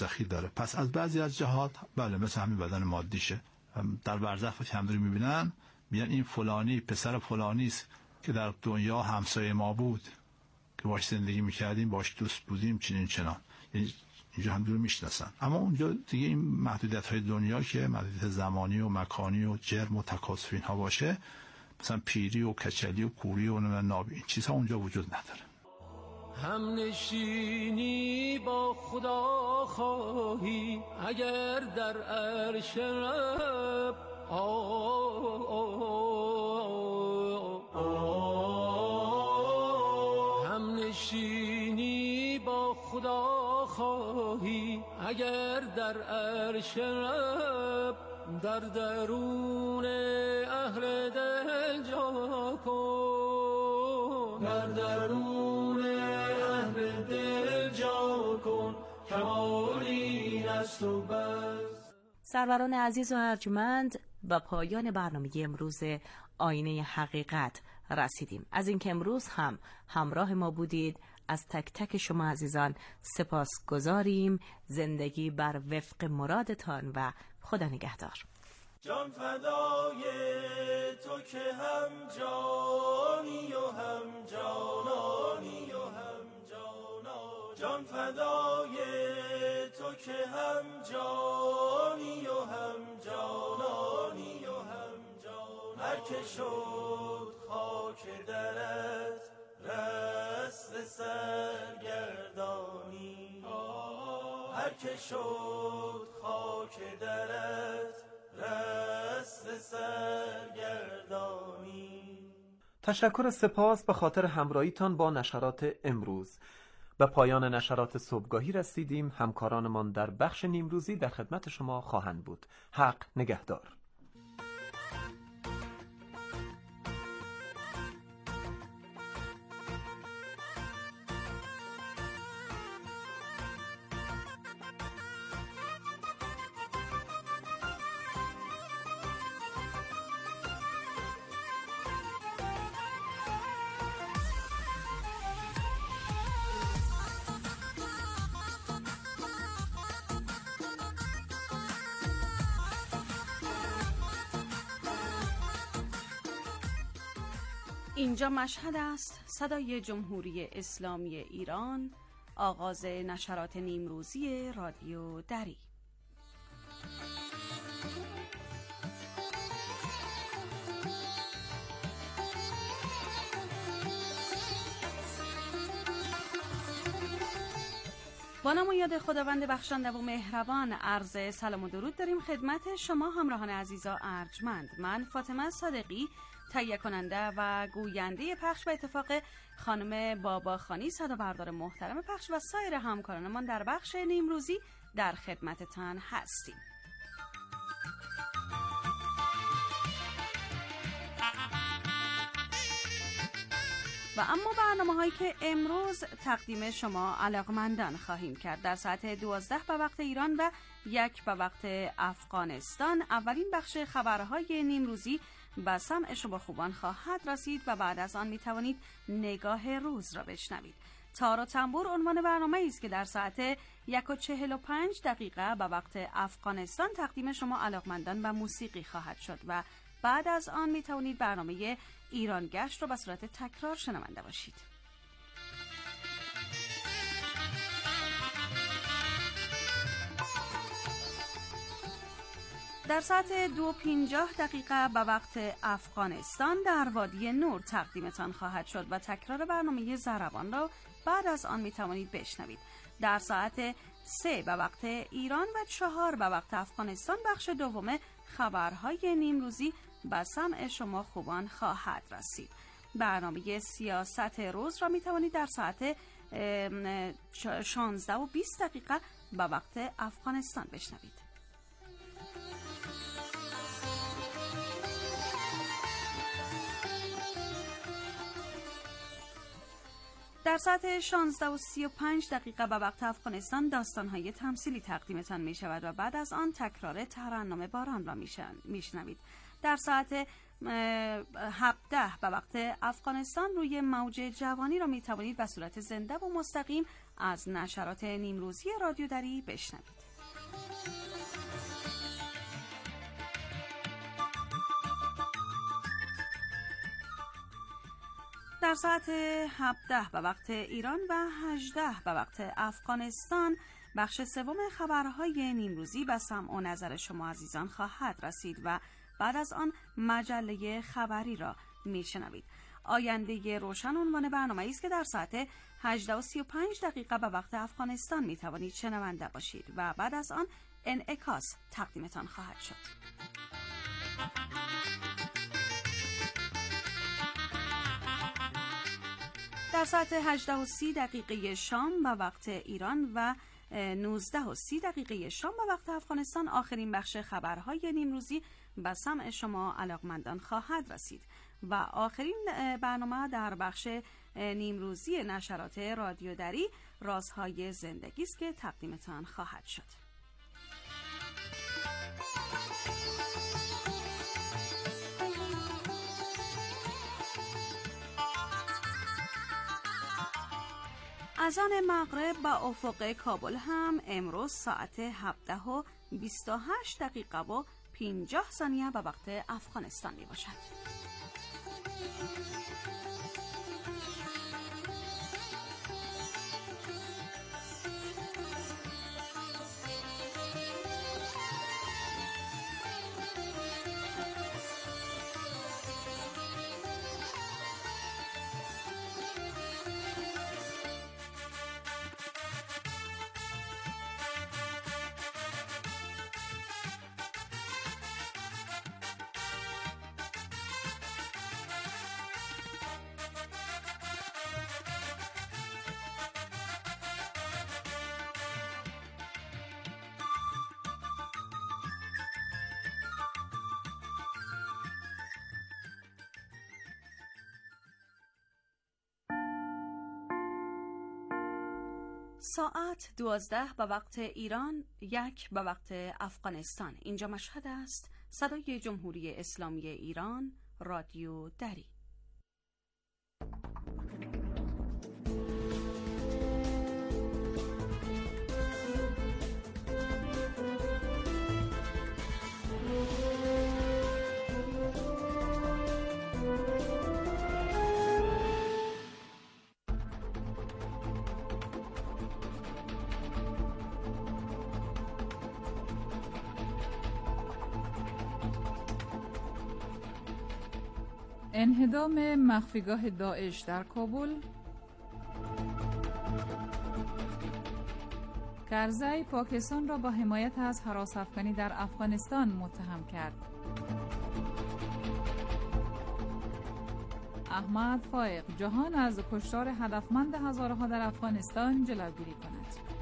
برزخی داره. پس از بعضی از جهات بله مثل همین بدن مادیشه. در برزخ وقتی هم میبینن میگن این فلانی پسر فلانی است که در دنیا همسایه ما بود، که باش زندگی میکردیم، باش دوست بودیم، چنین چنان. اینجا هم دور میشناسن. اما اونجا دیگه این محدودیت های دنیا که محدودیت زمانی و مکانی و جرم و تکاثر اینها باشه، مثلا پیری و کچلی و کوری و نابی، این چیزها اونجا وجود نداره. هم نشینی با خدا خواهی اگر در عرش رب هم نشینی با خدا خواهی اگر در عرش رب در درون اهل دل جا کن، در درون اهل دل جا کن، کمالی نست و بس. سروران عزیز و ارجمند، به پایان برنامه امروز آینه حقیقت رسیدیم. از اینکه امروز هم همراه ما بودید از تک تک شما عزیزان سپاس گذاریم. زندگی بر وفق مرادتان و خدا نگهدار. جان فدای تو که هم جانی و هم جانانی و هم جانا، جان فدای تو که هم جانی و هم جانانی و هم جانا. هر که شد خاک درت رست سرگردانی، هر که شد خاک درت رست سرگردانی. تشکر سپاس به خاطر همراهیتان با نشرات امروز. به پایان نشرات صبحگاهی رسیدیم. همکارانمان در بخش نیمروزی در خدمت شما خواهند بود. حق نگهدار. اینجا مشهد است، صدای جمهوری اسلامی ایران، آغاز نشرات نیمروزی رادیو دری. با نام و یاد خداوند بخشنده و مهربان عرض سلام و درود داریم خدمت شما همراهان عزیز و ارجمند. من فاطمه صادقی، تهیه کننده و گوینده پخش به اتفاق خانم باباخانی صدابردار محترم پخش و سایر همکارانمان در بخش نیمروزی در خدمتتان هستیم. و اما برنامه‌هایی که امروز تقدیم شما علاقمندان خواهیم کرد در ساعت 12 به وقت ایران و 1 به وقت افغانستان. اولین بخش خبرهای نیمروزی به سمع شما خوبان خواهد رسید و بعد از آن می توانید نگاه روز را بشنوید. تار و تنبور عنوان برنامه است که در ساعت 1:45 به وقت افغانستان تقدیم شما علاقمندان به موسیقی خواهد شد و بعد از آن می توانید برنامه ایران گشت رو به صورت تکرار شنونده باشید. در ساعت 2:50 به وقت افغانستان در وادی نور تقدیمتان خواهد شد و تکرار برنامه ضربان را بعد از آن می توانید بشنوید. در ساعت 3 به وقت ایران و 4 به وقت افغانستان بخش دوم خبرهای نیمروزی به سمع شما خوبان خواهد رسید. برنامه سیاست روز را می توانید در ساعت 16:20 به وقت افغانستان بشنوید. در ساعت 16:35 به وقت افغانستان داستان‌های تمثیلی تقدیمتان می شود و بعد از آن تکرار ترنم باران را می شنوید. در ساعت 17 به وقت افغانستان روی موج جوانی را می توانید به صورت زنده و مستقیم از نشرات نیمروزی رادیو دری بشنوید. در ساعت 17 به وقت ایران و 18 به وقت افغانستان بخش سوم خبرهای نیمروزی به سمع و نظر شما عزیزان خواهد رسید و بعد از آن مجله خبری را میشنوید. آینده روشن عنوان برنامه‌ای است که در ساعت 18:35 به وقت افغانستان میتوانید شنونده باشید و بعد از آن انعکاس تقدیمتان خواهد شد. در ساعت 18:30 شام به وقت ایران و 19:30 شام به وقت افغانستان آخرین بخش خبرهای نیمروزی به سمع شما علاقمندان خواهد رسید و آخرین برنامه در بخش نیمروزی نشرات رادیو دری رازهای زندگی است که تقدیمتان خواهد شد. اذان مغرب با افق کابل هم امروز ساعت 17:28 و 50 ثانیه به وقت افغانستان می باشد. ساعت 12 به وقت ایران، 1 به وقت افغانستان. اینجا مشهد است. صدای جمهوری اسلامی ایران، رادیو دری. انهدام مخفیگاه داعش در کابل، کرزی پاکستان را با حمایت از هراس‌افکنی در افغانستان متهم کرد. احمد فائق: جهان از کشتار هدفمند هزارها در افغانستان جلوگیری کند.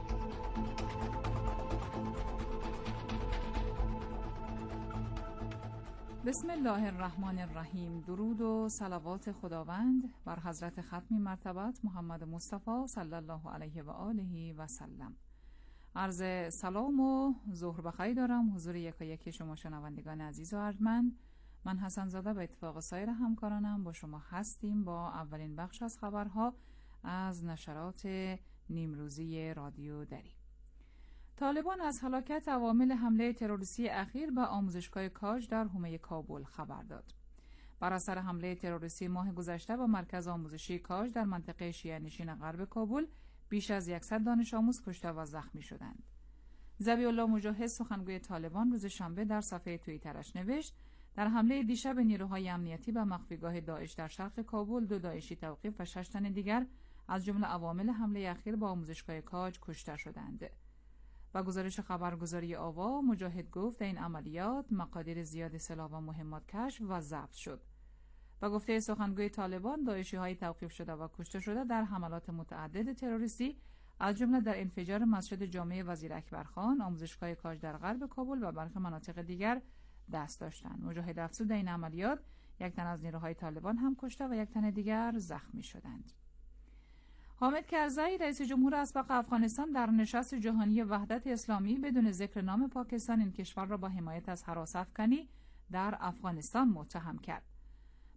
بسم الله الرحمن الرحیم. درود و صلوات خداوند بر حضرت ختمی مرتبت محمد مصطفی صلی الله علیه و آله و سلم. عرض سلام و ظهر بخیر دارم حضور یکایک شما شنوندگان عزیز و ارجمند. من حسن زاده به اتفاق سایر همکارانم با شما هستیم با اولین بخش از خبرها از نشرات نیمروزی رادیو دری. طالبان از هلاکت عوامل حمله تروریستی اخیر به آموزشگاه کاج در حومه کابل خبر داد. بر اثر حمله تروریستی ماه گذشته به مرکز آموزشی کاج در منطقه شیعه نشین غرب کابل بیش از 100 دانش آموز کشته و زخمی شدند. ذبیح الله مجاهد سخنگوی طالبان روز شنبه در صفحه توییترش نوشت: در حمله دیشب نیروهای امنیتی به مخفیگاه داعش در شرق کابل 2 داعشی توقیف و 6 تن دیگر از جمله عوامل حمله اخیر به آموزشگاه کاج کشته شدند. و گزارش خبرگزاری آوا، مجاهد گفت این عملیات مقادیر زیاد سلاح و مهمات کشف و ضبط شد. و گفته سخنگوی طالبان، داعشی‌های توقیف شده و کشته شده در حملات متعدد تروریستی از جمله در انفجار مسجد جامع وزیر اکبرخان، آموزشگاه کاج در غرب کابل و برخی مناطق دیگر دست داشتند. مجاهد افزود این عملیات 1 تن از نیروهای طالبان هم کشته و 1 تن دیگر زخمی شدند. حامد کرزی رئیس جمهور اسبق افغانستان در نشست جهانی وحدت اسلامی بدون ذکر نام پاکستان این کشور را با حمایت از هراس‌افکنی در افغانستان متهم کرد.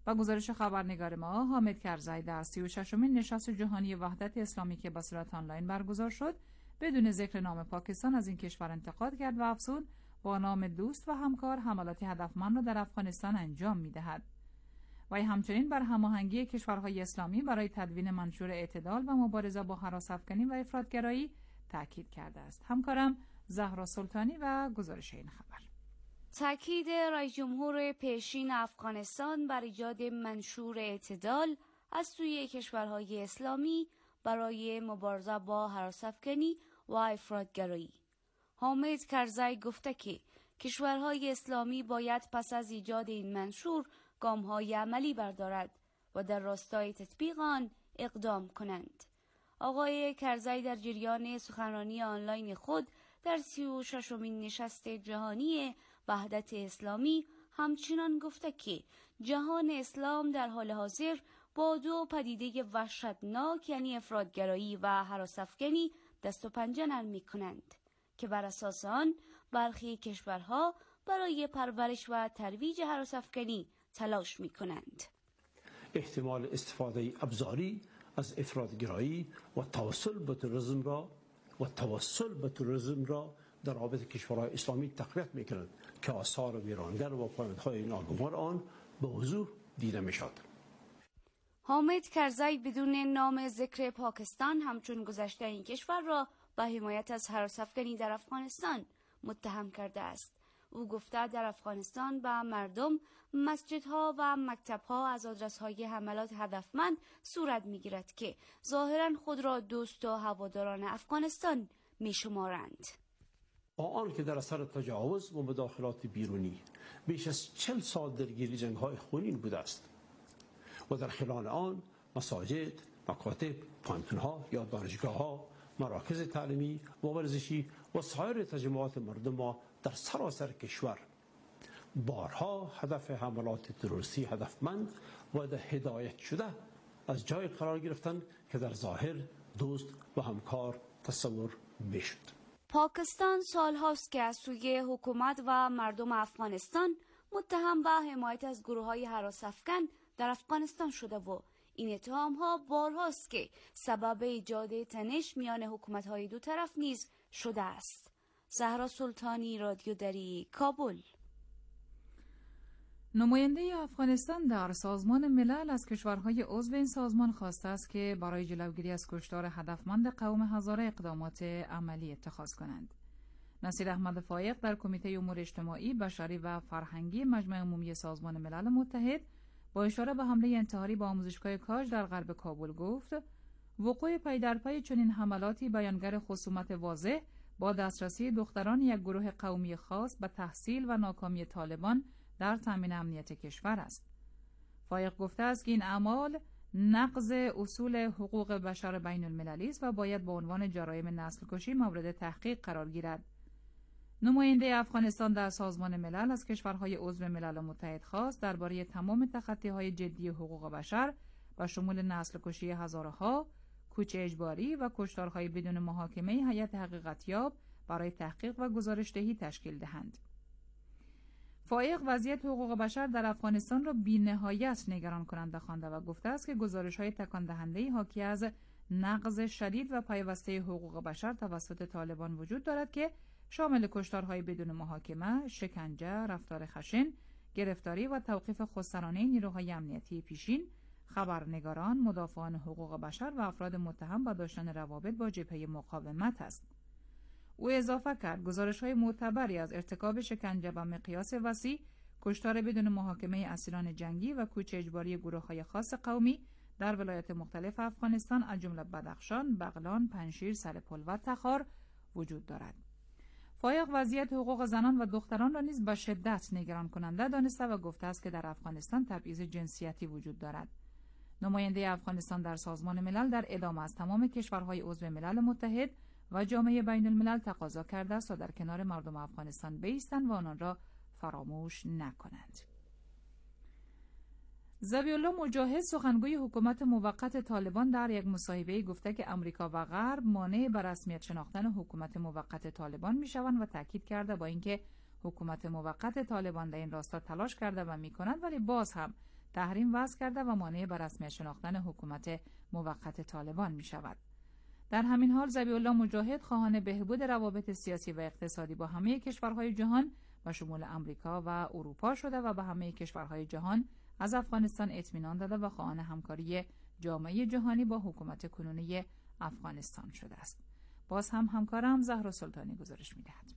با گزارش خبرنگار ما حامد کرزی در 36مین نشست جهانی وحدت اسلامی که به صورت آنلاین برگزار شد بدون ذکر نام پاکستان از این کشور انتقاد کرد و افزود با نام دوست و همکار حملات هدفمند را در افغانستان انجام می‌دهد. و همچنین بر هماهنگی کشورهای اسلامی برای تدوین منشور اعتدال و مبارزه با هراس‌افکنی و افراط‌گرایی تاکید کرده است. همکارم زهرا سلطانی و گزارش این خبر. تاکید رئیس جمهور پیشین افغانستان بر ایجاد منشور اعتدال از سوی کشورهای اسلامی برای مبارزه با هراس‌افکنی و افراط‌گرایی. حامد کرزی گفته که کشورهای اسلامی باید پس از ایجاد این منشور گام‌های عملی بردارد و در راستای تطبیق آن اقدام کنند. آقای کرزی در جریان سخنرانی آنلاین خود در 36مین نشست جهانی وحدت اسلامی همچنان گفته که جهان اسلام در حال حاضر با دو پدیده وحشتناک یعنی افراط‌گرایی و هراس‌افکنی دست و پنجه نرم می‌کنند که بر اساس آن برخی کشورها برای پرورش و ترویج هراس‌افکنی تلاش می‌کنند. احتمال استفاده ابزاری از افراط‌گرایی و توسل به تروریسم را در رابطه کشورهای اسلامی تقویت می‌کنند که آثار ویرانگر و پیامدهای ناگوار آن به وضوح دیده می‌شود. حامد کرزی بدون نام ذکر پاکستان همچون گذشته این کشور را به حمایت از هراس‌افکنی در افغانستان متهم کرده است. او گفته در افغانستان به مردم مسجدها و مکتبها از آدرس‌های حملات هدفمند صورت می‌گیرد که ظاهراً خود را دوست و هواداران افغانستان می‌شمارند. آن که در اثر تجاوز و مداخلات بیرونی بیش از 40 سال درگیر جنگ‌های خونین بوده است و در خلال آن مساجد، مکاتب، پانتون‌ها یا دانشگاه‌ها، مراکز تعلیمی و ورزشی و سایر تجمعات مردم در سراسر کشور بارها هدف حملات تروریستی هدفمند و در هدایت شده از جای قرار گرفتند که در ظاهر دوست و همکار تصور میشد. پاکستان سال هاست که از سوی حکومت و مردم افغانستان متهم به حمایت از گروه‌های هراس‌افکن در افغانستان شده و این اتهام‌ها بارهاست که سبب ایجاد تنش میان حکومت‌های دو طرف نیز شده است. زهرا سلطانی، رادیو دری، کابل. نماینده افغانستان در سازمان ملل از کشورهای عضو این سازمان خواسته است که برای جلوگیری از کشتار هدفمند قوم هزاره اقدامات عملی اتخاذ کنند. نصیر احمد فایق در کمیته امور اجتماعی، بشری و فرهنگی مجمع عمومی سازمان ملل متحد با اشاره به حمله انتحاری به آموزشگاه کاج در غرب کابل گفت وقوع پی در پی چنین حملاتی بیانگر خصومت واضح با دسترسی دختران یک گروه قومی خاص به تحصیل و ناکامی طالبان در تامین امنیت کشور است. فایق گفته است که این اعمال نقض اصول حقوق بشر بین المللی است و باید به عنوان جرایم نسل کشی مورد تحقیق قرار گیرد. نماینده افغانستان در سازمان ملل از کشورهای عضو ملل متحد خواست درباره تمام تخطی‌های جدی حقوق بشر با شمول نسل کشی هزارها، کوچ اجباری و کشتارهای بدون محاکمه هیئت حقیقتیاب برای تحقیق و گزارش‌دهی تشکیل دهند. فایق وضعیت حقوق بشر در افغانستان را بی‌نهایت نگران کننده خوانده و گفته است که گزارش‌های تکان دهنده حاکی از نقض شدید و پیوسته حقوق بشر توسط طالبان وجود دارد که شامل کشتارهای بدون محاکمه، شکنجه، رفتار خشن، گرفتاری و توقیف خودسرانه نیروهای امنیتی پیشین، خبرنگاران، مدافعان حقوق بشر و افراد متهم به داشتن روابط با جبهه مقاومت است. او اضافه کرد گزارش‌های معتبری از ارتکاب شکنجه و مقیاس وسیع، کشتار بدون محاکمه اسیران جنگی و کوچ اجباری گروه‌های خاص قومی در ولایات مختلف افغانستان از جمله بدخشان، بغلان، پنجشیر، سرپل و تخار وجود دارد. فایق وضعیت حقوق زنان و دختران را نیز به شدت نگران کننده دانسته و گفته است که در افغانستان تبعیض جنسیتی وجود دارد. نماینده افغانستان در سازمان ملل در ادامه از تمام کشورهای عضو ملل متحد و جامعه بین الملل تقاضا کرده است تا در کنار مردم افغانستان بایستند و آنان را فراموش نکنند. ذبیح‌الله مجاهد سخنگوی حکومت موقت طالبان در یک مصاحبه گفته که امریکا و غرب مانع به رسمیت شناختن حکومت موقت طالبان میشوند و تاکید کرده با اینکه حکومت موقت طالبان در این راستا تلاش کرده و میکند ولی باز هم تحریم وضع کرده و مانع بر رسمیت شناختن حکومت موقت طالبان می شود. در همین حال ذبیح الله مجاهد خواهان بهبود روابط سیاسی و اقتصادی با همه کشورهای جهان و شمول امریکا و اروپا شده و به همه کشورهای جهان از افغانستان اطمینان داده و خواهان همکاری جامعه جهانی با حکومت کنونی افغانستان شده است. باز هم همکارم زهرا سلطانی گزارش می‌دهد.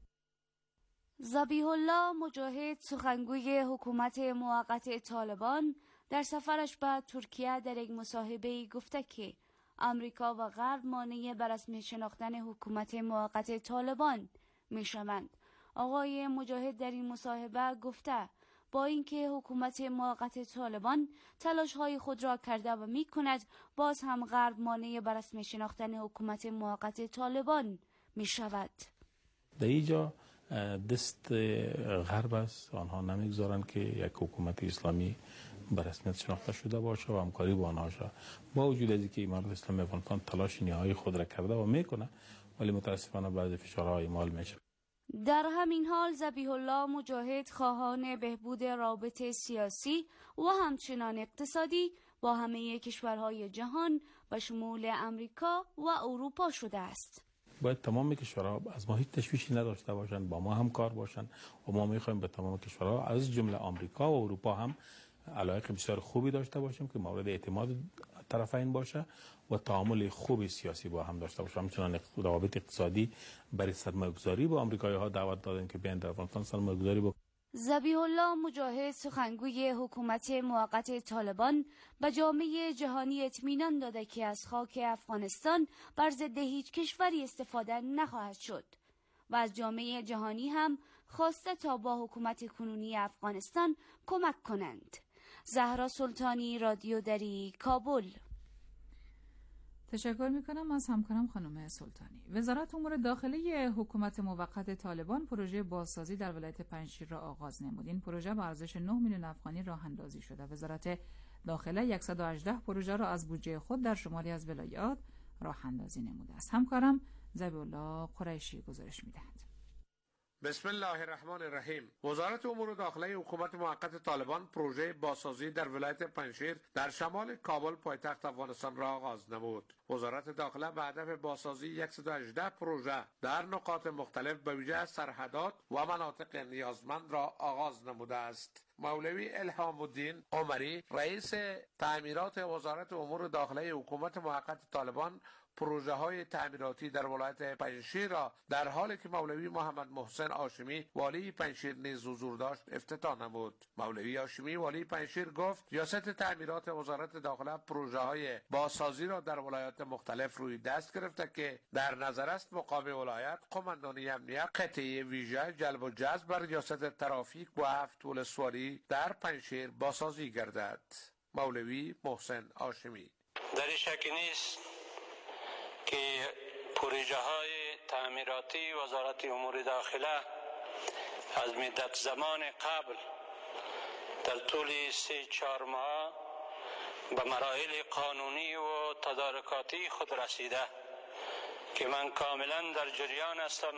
ذبیح الله مجاهد سخنگوی حکومت موقت طالبان در سفرش به ترکیه در یک مصاحبه گفته که امریکا و غرب مانع بر رسمی شناختن حکومت موقت طالبان می‌شوند. آقای مجاهد در این مصاحبه گفته با اینکه حکومت موقت طالبان تلاش‌های خود را کرده و می‌کند، باز هم غرب مانع بر رسمی شناختن حکومت موقت طالبان می‌شود. در اینجا دست غرب است، آنها نمیگذارند که یک حکومت اسلامی به رسمیت شناخته شده باشه و همکاری با آنها شود. با وجود از اینکه امارت اسلامی افغانستان تلاش نهایی خود را کرده و میکنه، ولی متاسفانه بعضی فشارها اعمال میشه. در همین حال ذبیح الله مجاهد خواهان بهبود روابط سیاسی و همچنان اقتصادی با همه کشورهای جهان به شمول امریکا و اروپا شده است. باید تمام کشورها از ما هیچ تشویشی نداشته باشند، با ما همکار باشند و ما میخوایم به تمام کشورها از جمله آمریکا و اروپا هم علایق بسیار خوبی داشته باشیم که مورد اعتماد طرفین باشه و تعامل خوبی سیاسی با هم داشته باشیم. همچنان روابط اقتصادی برای سرمایه‌گذاری با آمریکایی‌ها دعوت دادن که بیان در افغانستان سرمایه‌گذاری بکنند. ذبیح الله مجاهد سخنگوی حکومت موقت طالبان به جامعه جهانی اطمینان داده که از خاک افغانستان بر ضد هیچ کشوری استفاده نخواهد شد و از جامعه جهانی هم خواسته تا با حکومت کنونی افغانستان کمک کنند. زهرا سلطانی، رادیو دری، کابل. تشکر میکنم از همکارم خانم سلطانی. وزارت امور داخلی حکومت موقت طالبان پروژه بازسازی در ولایت پنجشیر را آغاز نمود. این پروژه با ارزش 9 میلیون افغانی راه اندازی شده. وزارت داخله 118 پروژه را از بودجه خود در شماری از ولایات راه اندازی نموده است. همکارم ذبیح الله قریشی گزارش میدهد. بسم الله الرحمن الرحیم. وزارت امور داخله حکومت موقت طالبان پروژه بازسازی در ولایت پنجشیر در شمال کابل پایتخت افغانستان را آغاز نمود. وزارت داخله به هدف بازسازی 118 پروژه در نقاط مختلف به ویژه سرحدات و مناطق نیازمند را آغاز نموده است. مولوی الهام الدین عمری رئیس تعمیرات وزارت امور داخله حکومت موقت طالبان پروژه های تعمیراتی در ولایت پنجشیر را در حالی که مولوی محمد محسن هاشمی والی پنجشیر نیز حضور داشت افتتاح نمود. مولوی هاشمی والی پنجشیر گفت ریاست تعمیرات وزارت داخله پروژه های بازسازی را در ولایات مختلف روی دست گرفته که در نظر است مقام ولایت قماندانی امنیت قطعه ویژه جلب و جذب بر ریاست ترافیک و هفت ولسوالی در پنجشیر بازسازی گردد. مولوی محسن هاشمی: در شک نیست که پروژه های تعمیراتی وزارت امور داخله از مدت زمان قبل در طول 3-4 ماه به مراحل قانونی و تدارکاتی خود رسیده که من کاملا در جریان هستم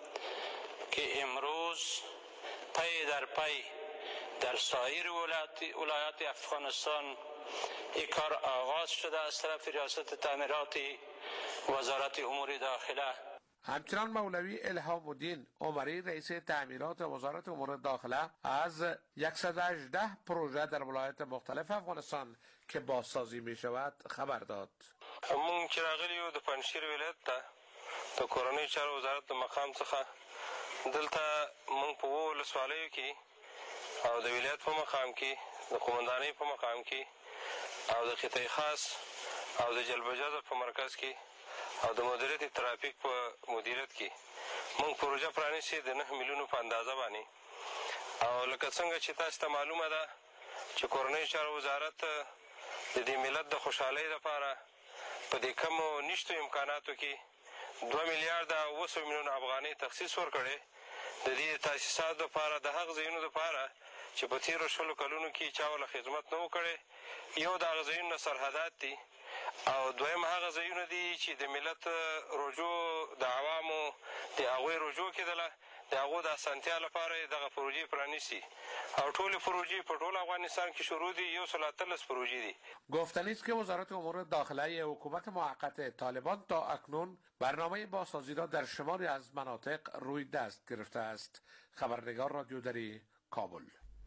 که امروز پی در پی در سایر ولایات افغانستان این کار آغاز شده از طرف ریاست تعمیراتی وزارت امور داخله. همچنان مولوی الهام الدین عمری رئیس تعمیرات وزارت امور داخله از 118 پروژه در ولایات مختلف افغانستان که بازسازی می شود خبر داد. مونږ چې راغلي یو د پنجشیر ولایت ته د کورنۍ چارو وزارت د مقام څخه دلته مونږ په ولسوالیو کې او د ولایت په مقام کې د قومندانۍ په مقام کې او د قطعه خاص او د جلب و جذب په مرکز کې او د مدیریت ترافیک په مدیریت کې مونږ پروژه پرانیستې د 9 میلیونو په اندازه باندې او لکه څنګه چې تاسو ته معلومه ده چې کورنۍ چارو وزارت د دې ملت د خوشحالۍ لپاره په دې کمو نشتو امکاناتو کې 2 میلیارډ او 200 میلیون افغانۍ تخصیص ورکړی د دې تاسیساتو لپاره د هغه ځایونو لپاره چې په تېرو 20 کلونو کې چا ورله خدمت نه و کړی. یو د هغه ځایونو سرحدات دي او دویم هغه ځایونه دي چې د ملت رجوع د عوامو د هغوی رجوع کېدله د هغو د اسانتیا لپاره یې دغه پروژې پرانیستي او ټول پروژې په ټول افغانستان کې شروع دي. 113 پروژې دي. گفتنی است که وزارت امور داخله حکومت موقت طالبان تا اکنون برنامه بازسازی را در شماری از مناطق روی دست گرفته است. خبرنگار رادیو دری، کابل.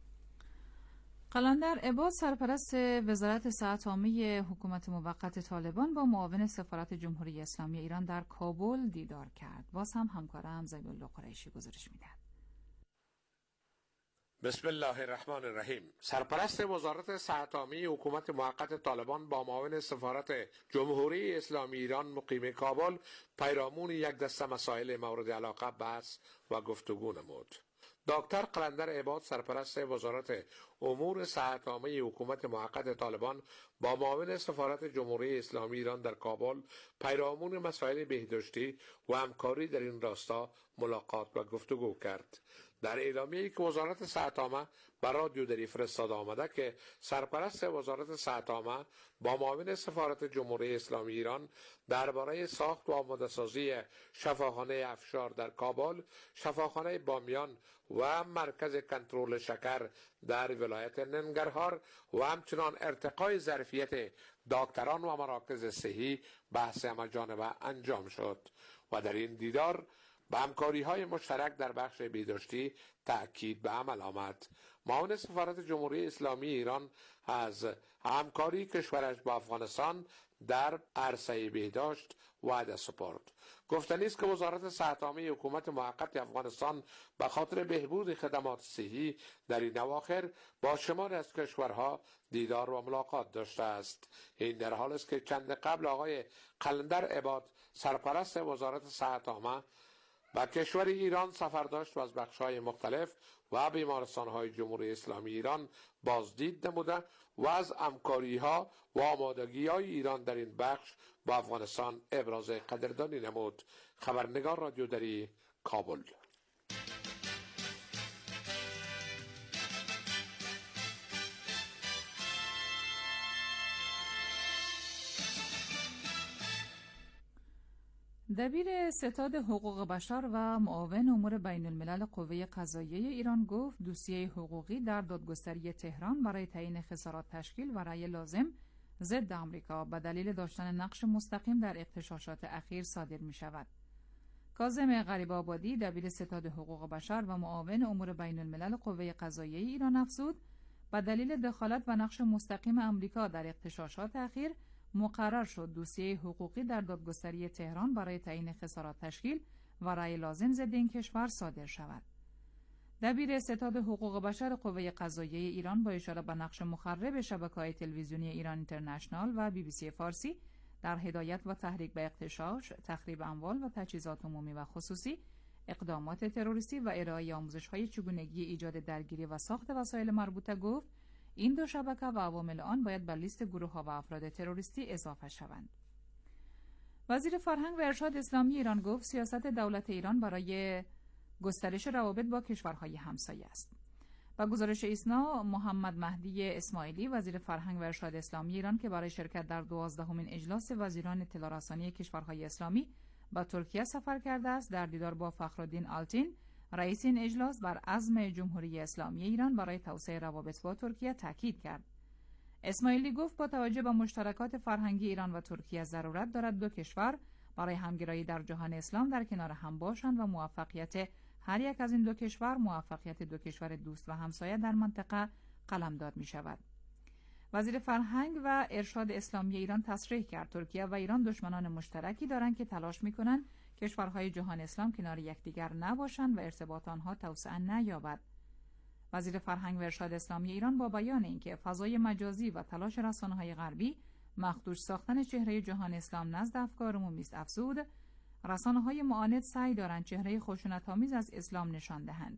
قلندر عباد سرپرست وزارت صحت عامه حکومت موقت طالبان با معاون سفارت جمهوری اسلامی ایران در کابل دیدار کرد. باز هم همکارم زیبالله قریشی گزارش میدهد. بسم الله الرحمن الرحیم. سرپرست وزارت صحت عامه حکومت موقت طالبان با معاون سفارت جمهوری اسلامی ایران مقیم کابل پیرامون یک دسته مسائل مورد علاقه بحث و گفتگو نمود. دکتر قلندر عباد سرپرست وزارت امور صحت عامه حکومت موقت طالبان با معاون سفارت جمهوری اسلامی ایران در کابل پیرامون مسائل بهداشتی و همکاری در این راستا ملاقات و گفتگو کرد. در اعلامیه‌ای که وزارت صحت عامه بر رادیو دری فرستاده آمده که سرپرست وزارت صحت عامه با معاون سفارت جمهوری اسلامی ایران درباره ساخت و آماده‌سازی شفاخانه افشار در کابل، شفاخانه بامیان و مرکز کنترل شکر در ولایت ننگرهار و همچنان ارتقای ظرفیت دکتران و مراکز صحی بحث همه‌جانبه انجام شد و در این دیدار به همکاری‌های مشترک در بخش بهداشتی تأکید به عمل آمد. معاون سفارت جمهوری اسلامی ایران از همکاری کشورش با افغانستان در عرصه بهداشت وعده سپرد. گفتنی است که وزارت صحت عامه حکومت موقت افغانستان به خاطر بهبود خدمات صحی در این اواخر با شماری از کشورها دیدار و ملاقات داشته است. این در حال است که چند قبل آقای قلندر عباد سرپرست وزارت صحت عامه به کشور ایران سفر داشت و از بخش‌های مختلف و بیمارستان‌های جمهوری اسلامی ایران بازدید نموده و از همکاری‌ها و آمادگی‌های ایران در این بخش با افغانستان ابراز قدردانی نمود. خبرنگار رادیو دری، کابل. دبیر ستاد حقوق بشر و معاون امور بین الملل قوه قضاییه ایران گفت دوسیه حقوقی در دادگستری تهران برای تعیین خسارات تشکیل و رأی لازم ضد آمریکا به دلیل داشتن نقش مستقیم در اغتشاشات اخیر صادر می شود. کاظم غریب‌آبادی دبیر ستاد حقوق بشر و معاون امور بین الملل قوه قضاییه ایران افزود به دلیل دخالت و نقش مستقیم آمریکا در اغتشاشات اخیر مقرر شد دوسیه حقوقی در دادگستری تهران برای تعیین خسارات تشکیل و رأی لازم ضد این کشور صادر شود. دبیر ستاد حقوق بشر قوه قضاییه ایران با اشاره به نقش مخرب شبکه‌های تلویزیونی ایران اینترنشنال و BBC فارسی در هدایت و تحریک به اغتشاش، تخریب اموال و تجهیزات عمومی و خصوصی، اقدامات تروریستی و ارائه آموزش‌های چگونگی ایجاد درگیری و ساخت وسایل مربوطه گفت این دو شبکه و عوامل آن باید بر لیست گروه‌ها و افراد تروریستی اضافه شوند. وزیر فرهنگ و ارشاد اسلامی ایران گفت سیاست دولت ایران برای گسترش روابط با کشورهای همسایه است. با گزارش ایسنا، محمد مهدی اسماعیلی وزیر فرهنگ و ارشاد اسلامی ایران که برای شرکت در 12مین اجلاس وزیران اطلاع رسانی کشورهای اسلامی به ترکیه سفر کرده است، در دیدار با فخرالدین آلتین رئیس این اجلاس بر عزم جمهوری اسلامی ایران برای توسعه روابط با ترکیه تاکید کرد. اسماعیلی گفت با توجه به مشترکات فرهنگی ایران و ترکیه ضرورت دارد دو کشور برای همگرایی در جهان اسلام در کنار هم باشند و موفقیت هر یک از این دو کشور موفقیت دو کشور دوست و همسایه در منطقه قلمداد می شود. وزیر فرهنگ و ارشاد اسلامی ایران تصریح کرد ترکیه و ایران دشمنان مشترکی دارند که تلاش می کنند کشورهای جهان اسلام کنار یکدیگر نباشند و ارتباط آنها توسعه نیابد. وزیر فرهنگ و ارشاد اسلامی ایران با بیان اینکه فضای مجازی و تلاش رسانه‌های غربی مخدوش ساختن چهره جهان اسلام نزد افکار عمومی است افزود رسانه‌های معاند سعی دارند چهره خشونت‌آمیز از اسلام نشان دهند.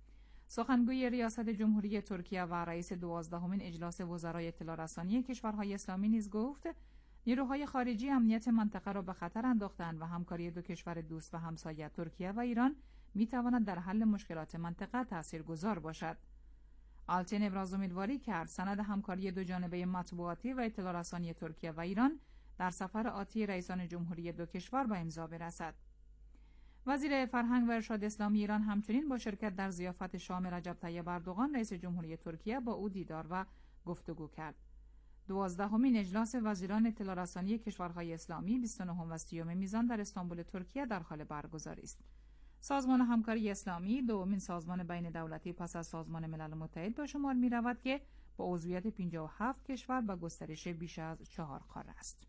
سخنگوی ریاست جمهوری ترکیه و رئیس 12مین اجلاس وزرای اطلاع رسانی کشورهای اسلامی نیز گفت نیروهای خارجی امنیت منطقه را به خطر انداختند و همکاری دو کشور دوست و همسایه ترکیه و ایران می‌تواند در حل مشکلات منطقه تاثیرگذار باشد. آلتین ابراز امیدواری کرد سند همکاری دو جانبه مطبوعاتی و اطلاع رسانی ترکیه و ایران در سفر آتی رئیسان جمهوری دو کشور به امضا برسد. وزیر فرهنگ و ارشاد اسلامی ایران همچنین با شرکت در ضیافت شام رجب طیب اردوغان رئیس جمهوری ترکیه با او دیدار و گفتگو کرد. 12مین اجلاس وزیران اطلاع رسانی کشورهای اسلامی 29 و 30 میزان در استانبول ترکیه در حال برگزاری است. سازمان همکاری اسلامی دومین سازمان بین دولتی پس از سازمان ملل متحد به شمار می رود که با عضویت 57 کشور با گسترش بیش از 4 قاره است.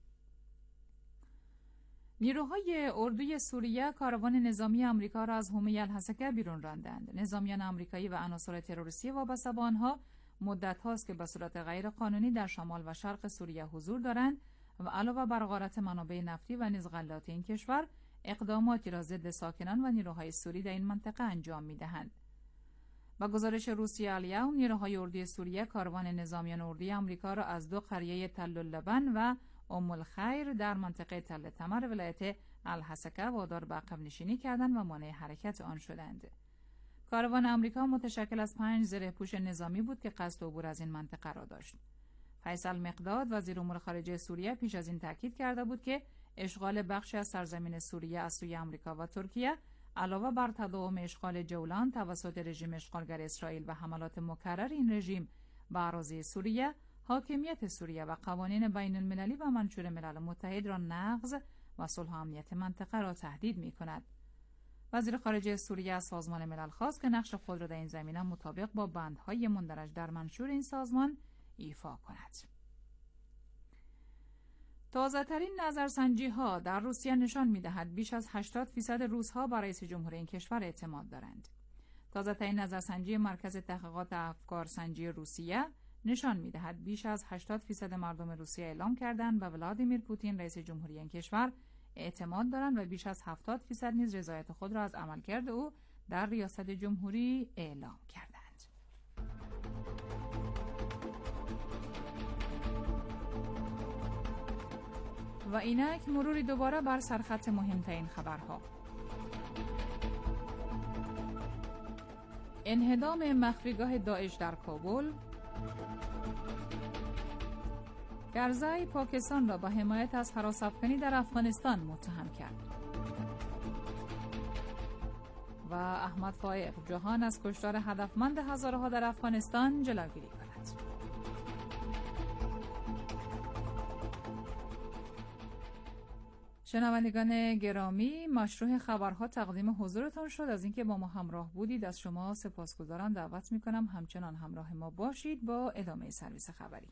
نیروهای اردوی سوریه کاروان نظامی آمریکا را از حومه الحسکه بیرون راندند. نظامیان آمریکایی و عناصر تروریستی وابسته به آنها مدت هاست که به صورت غیر قانونی در شمال و شرق سوریه حضور دارند و علاوه بر غارت منابع نفتی و نیز غلات این کشور، اقداماتی را ضد ساکنان و نیروهای سوری در این منطقه انجام می‌دهند. با گزارش روسیه الیوم، نیروهای اردوی سوریه کاروان نظامیان اردوی آمریکا را از 2 قریه تل اللبن و ام الخیر در منطقه تل تمر ولایت الحسکه وادار به عقب نشینی کردند و مانع حرکت آن شدند. کاروان آمریکا متشکل از 5 زره‌پوش نظامی بود که قصد عبور از این منطقه را داشت. فیصل مقداد وزیر امور خارجه سوریه پیش از این تاکید کرده بود که اشغال بخشی از سرزمین سوریه از سوی آمریکا و ترکیه علاوه بر تداوم اشغال جولان توسط رژیم اشغالگر اسرائیل و حملات مکرر این رژیم بر اراضی سوریه، حاکمیت سوریه و قوانین بین المللی و منشور ملل متحد را نقض و صلح و امنیت منطقه را تهدید می‌کند. وزیر خارجه سوریه از سازمان ملل خواست که نقش خود را در این زمینه مطابق با بندهای مندرج در منشور این سازمان ایفا کند. تازه‌ترین نظرسنجی‌ها در روسیه نشان می‌دهد بیش از 80% روس‌ها بر رئیس جمهور این کشور اعتماد دارند. تازه‌ترین نظرسنجی مرکز تحقیقات افکارسنجی روسیه نشان می‌دهد بیش از 80% مردم روسیه اعلام کردند به ولادیمیر پوتین رئیس جمهوری این کشور اعتماد دارند و بیش از 70% نیز رضایت خود را از عملکرد او در ریاست جمهوری اعلام کردند. و اینک مروری دوباره بر سرخط مهمترین خبرها. انهدام مخفیگاه داعش در کابل. کرزی پاکستان را با حمایت از هراس‌افکنی در افغانستان متهم کرد. و احمد فائق جهان از کشتار هدفمند هزارها در افغانستان جلوگیری کند. شنوندگان گرامی، مشروع خبرها تقدیم حضورتان شد. از اینکه با ما همراه بودید از شما سپاسگزارم. دعوت می‌کنم همچنان همراه ما باشید با ادامه سرویس خبری.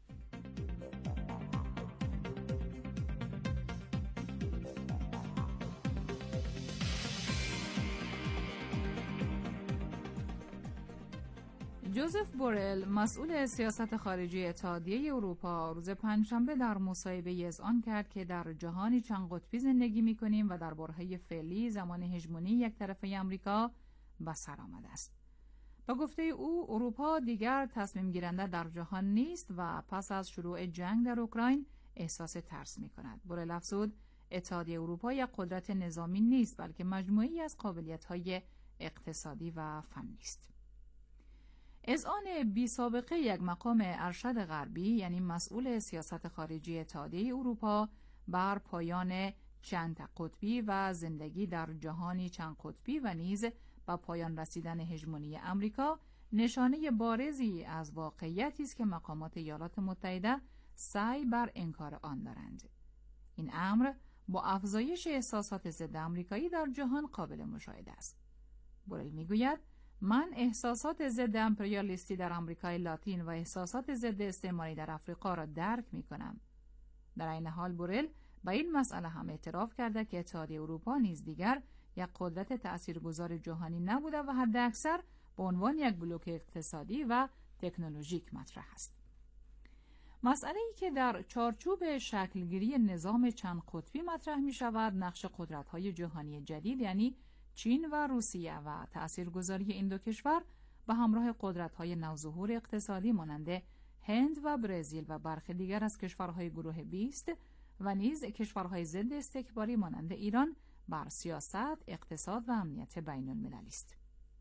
جوزف بورل مسئول سیاست خارجی اتحادیه اروپا روز پنجشنبه در مصاحبه‌ای اذعان کرد که در جهانی چند قطبی زندگی می‌کنیم و در برهه فعلی زمان هژمونی یک طرفه آمریکا به سر آمده است. با گفته او اروپا دیگر تصمیم گیرنده در جهان نیست و پس از شروع جنگ در اوکراین احساس ترس می‌کند. بورل افزود اتحادیه اروپا یک قدرت نظامی نیست بلکه مجموعه‌ای از قابلیت‌های اقتصادی و فنی است. اذعان بی سابقه یک مقام ارشد غربی یعنی مسئول سیاست خارجی اتحادیه اروپا بر پایان چند قطبی و زندگی در جهانی چند قطبی و نیز با پایان رسیدن هژمونی آمریکا نشانه بارزی از واقعیتی است که مقامات ایالات متحده سعی بر انکار آن دارند. این امر با افزایش احساسات ضد آمریکایی در جهان قابل مشاهده است. بورل میگوید من احساسات ضد امپریالیستی در آمریکای لاتین و احساسات ضد استعماری در آفریقا را درک می‌کنم. در این حال بورل به این مسئله هم اعتراف کرده که اتحادیه اروپا نیز دیگر یک قدرت تأثیرگذار جهانی نبوده و حداکثر به عنوان یک بلوک اقتصادی و تکنولوژیک مطرح است. مسئله‌ای که در چارچوب شکلگیری نظام چند قطبی مطرح می‌شود نقش قدرت‌های جهانی جدید یعنی چین و روسیه و تأثیرگذاری این دو کشور به همراه قدرت‌های نوظهور اقتصادی مانند هند و برزیل و برخی دیگر از کشورهای گروه 20 و نیز کشورهای ضد استکباری مانند ایران بر سیاست، اقتصاد و امنیت بین المللی است.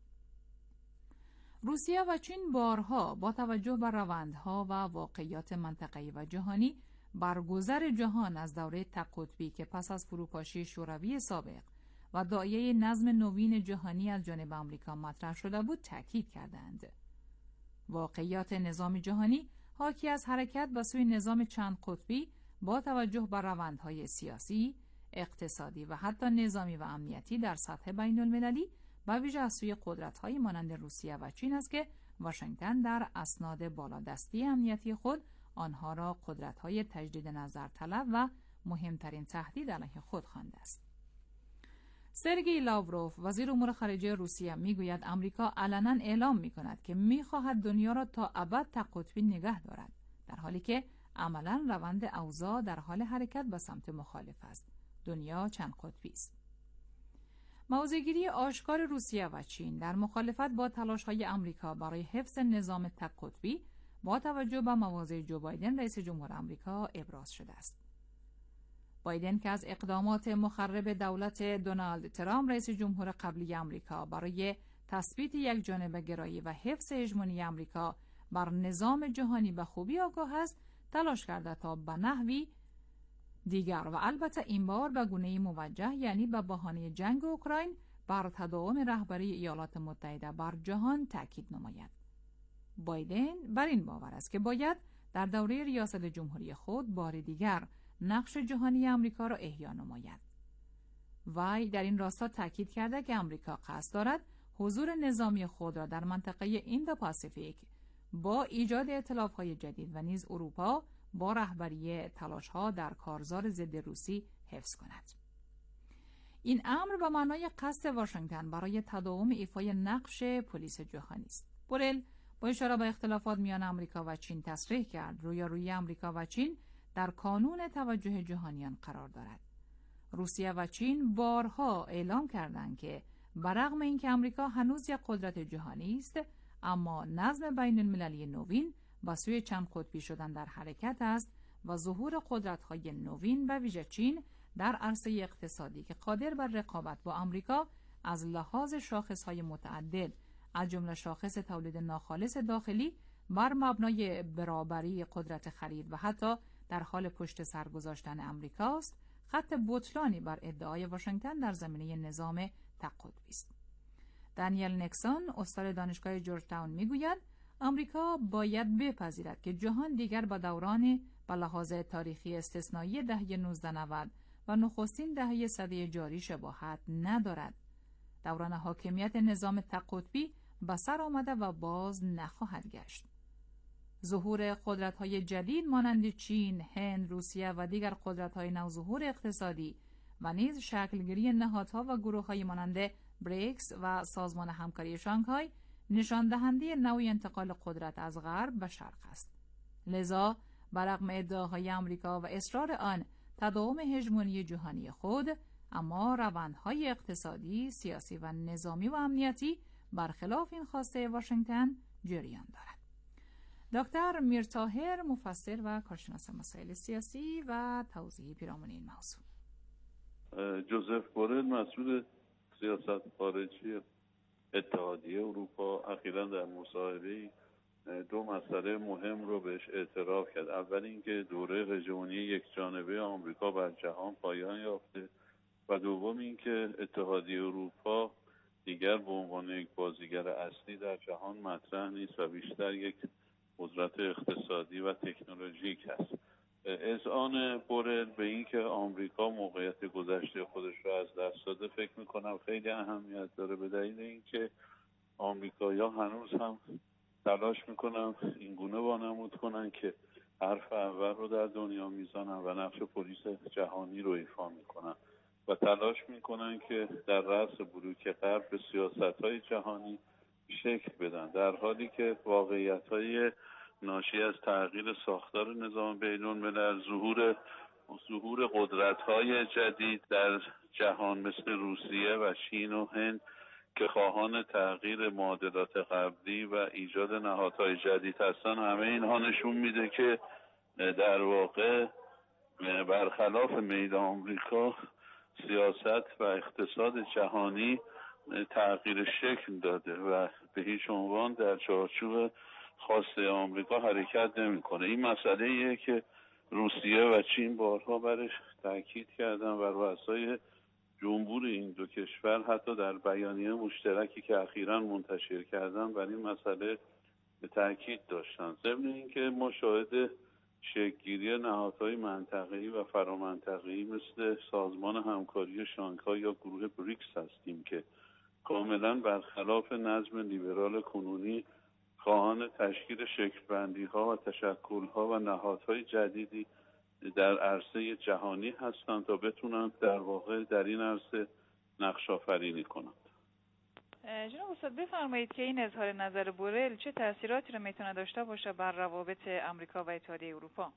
روسیه و چین بارها با توجه به روندها و واقعیات منطقه‌ای و جهانی برگذر جهان از دوره تقطبی که پس از فروپاشی شوروی سابق و داعیه نظم نوین جهانی از جانب آمریکا مطرح شده بود تاکید کردند. واقعیات نظام جهانی حاکی از حرکت به سوی نظام چند قطبی با توجه به روندهای سیاسی، اقتصادی و حتی نظامی و امنیتی در سطح بین المللی به ویژه از سوی قدرت‌های مانند روسیه و چین است که واشنگتن در اسناد بالادستی امنیتی خود آنها را قدرت‌های تجدید نظر طلب و مهمترین تهدید علیه خود خوانده است. سرگئی لاوروف وزیر امور خارجه روسیه میگوید آمریکا علنا اعلام میکند که میخواهد دنیا را تا ابد تقطبی نگه دارد، در حالی که عملا روند اوضاع در حال حرکت به سمت مخالف است. دنیا چند قطبی است. موضع‌گیری آشکار روسیه و چین در مخالفت با تلاش‌های آمریکا برای حفظ نظام تک قطبی با توجه به مواضع جو بایدن رئیس جمهور آمریکا ابراز شده است. بایدن که از اقدامات مخرب دولت دونالد ترامپ رئیس جمهور قبلی آمریکا برای تثبیت یک جانبه گرایی و حفظ هژمونی آمریکا بر نظام جهانی به خوبی آگاه است، تلاش کرده تا به نحوی دیگر و البته این بار به گونه‌ای موجه، یعنی به بهانه جنگ اوکراین، بر تداوم رهبری ایالات متحده بر جهان تاکید نماید. بایدن بر این باور است که باید در دوره ریاست جمهوری خود بار دیگر نقش جهانی آمریکا را احیا نماید. وی در این راستا تاکید کرده که آمریکا قصد دارد حضور نظامی خود را در منطقه ایندو پاسیفیک با ایجاد ائتلاف‌های جدید و نیز اروپا با رهبری تلاش‌ها در کارزار ضد روسی حفظ کند. این امر به معنای قصد واشنگتن برای تداوم ایفای نقش پلیس جهانی است. بورل با اشاره به اختلافات میان آمریکا و چین تصریح کرد رویارویی آمریکا و چین در کانون توجه جهانیان قرار دارد. روسیه و چین بارها اعلام کردند که برغم اینکه آمریکا هنوز یک قدرت جهانی است، اما نظم بین المللی نوین با سوی چند قطبی شدن در حرکت است و ظهور قدرت‌های نوین به ویژه چین در عرصه اقتصادی که قادر بر رقابت با آمریکا از لحاظ شاخص‌های متعدد از جمله شاخص تولید ناخالص داخلی بر مبنای برابری قدرت خرید و حتی در حال پشت سر گذاشتن امریکاست، خط بطلانی بر ادعای واشنگتن در زمینه نظام تک قطبی است. دانیل نکسون استاد دانشگاه جورج تاون میگوید آمریکا باید بپذیرد که جهان دیگر به دوران به لحاظ تاریخی استثنایی دهه 1990 و نخستین دهه سده جاری شباهت ندارد. دوران حاکمیت نظام تک قطبی به سر آمده و باز نخواهد گشت. ظهور قدرت‌های جدید مانند چین، هند، روسیه و دیگر قدرت‌های نوظهور اقتصادی و نیز شکلگیری نهادها و گروه‌های مانند بریکس و سازمان همکاری شانگهای نشان دهنده نوعی انتقال قدرت از غرب به شرق است. لذا برغم ادعاهای آمریکا و اصرار آن تداوم هژمونی جهانی خود، اما روندهای اقتصادی، سیاسی و نظامی و امنیتی برخلاف این خواسته واشنگتن جریان دارد. دکتر میر طاهر مفسر و کارشناس مسائل سیاسی و توضیح پیرامون این موضوع. جوزف بورل مسئول سیاست خارجی اتحادیه اروپا اخیراً در مصاحبه‌ای دو مسئله مهم رو بهش اعتراف کرد. اول اینکه دوره هژمونی یک جانبه آمریکا بر جهان پایان یافته و دوم اینکه اتحادیه اروپا دیگر به عنوان یک بازیگر اصلی در جهان مطرح نیست و بیشتر یک قدرت اقتصادی و تکنولوژیک است. اذعان بورل به اینکه آمریکا موقعیت گذشته خودش رو از دست داده فکر میکنم خیلی اهمیت داره، به دلیل اینکه آمریکایی‌ها هنوز هم تلاش میکنن اینگونه وانمود کنن که حرف اول رو در دنیا میزنن و نقش پلیس جهانی رو ایفا میکنن و تلاش میکنن که در رأس بلوک غرب به سیاست‌های جهانی شکل بدن، در حالی که واقعیت‌های ناشی از تغییر ساختار نظام بین‌الملل، ظهور قدرت‌های جدید در جهان مثل روسیه و چین و هند که خواهان تغییر معادلات قبلی و ایجاد نهادهای جدید هستن، همه اینها نشون میده که در واقع برخلاف میل آمریکا سیاست و اقتصاد جهانی تغییر شکل داده و به هیچ عنوان در چارچوب خواسته آمریکا حرکت نمیکنه. این مسئله ایه که روسیه و چین بارها برش تاکید کردن و رؤسای جمهور این دو کشور حتی در بیانیه مشترکی که اخیراً منتشر کردن بر این مسئله به تاکید داشتن. ضمن اینکه ما شاهد شکل‌گیری نهادهای منطقه‌ای و فرامنطقه‌ای مثل سازمان همکاری شانگهای یا گروه بریکس هستیم که کاملا برخلاف نظم لیبرال کنونی خواهان تشکیل شکل‌بندی‌ها و تشکل‌ها و نهادهای جدیدی در عرصه جهانی هستند تا بتونن در واقع در این عرصه نقش آفرینی کنند. جناب استاد بفرمایید که این اظهار نظر بورل چه تأثیراتی رو میتونه داشته باشه بر روابط آمریکا و اتحادیه اروپا؟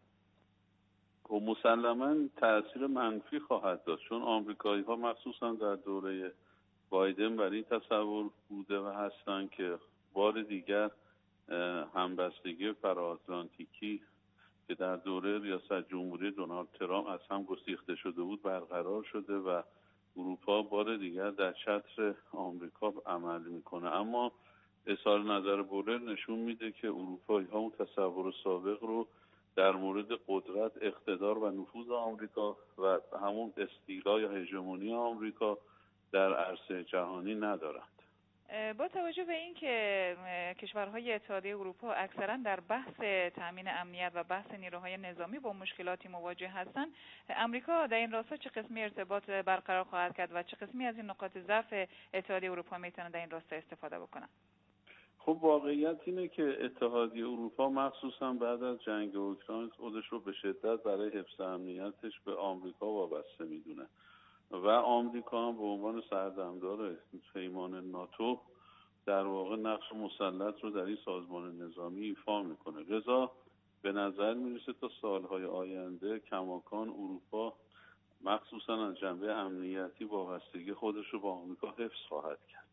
و مسلماً تأثیر منفی خواهد داشت، چون آمریکایی‌ها مخصوصاً در دوره بایدن بر این تصور بوده و هستند که بار دیگر همبستگی فرااتلانتیکی که در دوره ریاست جمهوری دونالد ترامپ از هم گسیخته شده بود برقرار شده و اروپا بار دیگر در چتر آمریکا عمل میکنه. اما اظهار نظر بورل نشون میده که اروپایی ها اون تصور سابق رو در مورد قدرت، اقتدار و نفوذ آمریکا و همون استیلا یا هژمونی آمریکا در عرصه جهانی ندارند. با توجه به اینکه کشورهای اتحادیه اروپا اکثرا در بحث تامین امنیت و بحث نیروهای نظامی با مشکلاتی مواجه هستند، امریکا در این راستا چه قسمی ارتباط برقرار خواهد کرد و چه قسمی از این نقاط ضعف اتحادیه اروپا میتونه در این راستا استفاده بکنه؟ خب واقعیت اینه که اتحادیه اروپا مخصوصا بعد از جنگ اوکراین خودش رو به شدت برای حفظ امنیتش به آمریکا وابسته میدونه و آمریکا هم به عنوان سردمدار پیمان ناتو در واقع نقش مسلط رو در این سازمان نظامی ایفا میکنه. لذا به نظر میرسه تا سالهای آینده کماکان اروپا مخصوصا از جنبه امنیتی وابستگی خودش رو با آمریکا حفظ خواهد کرد.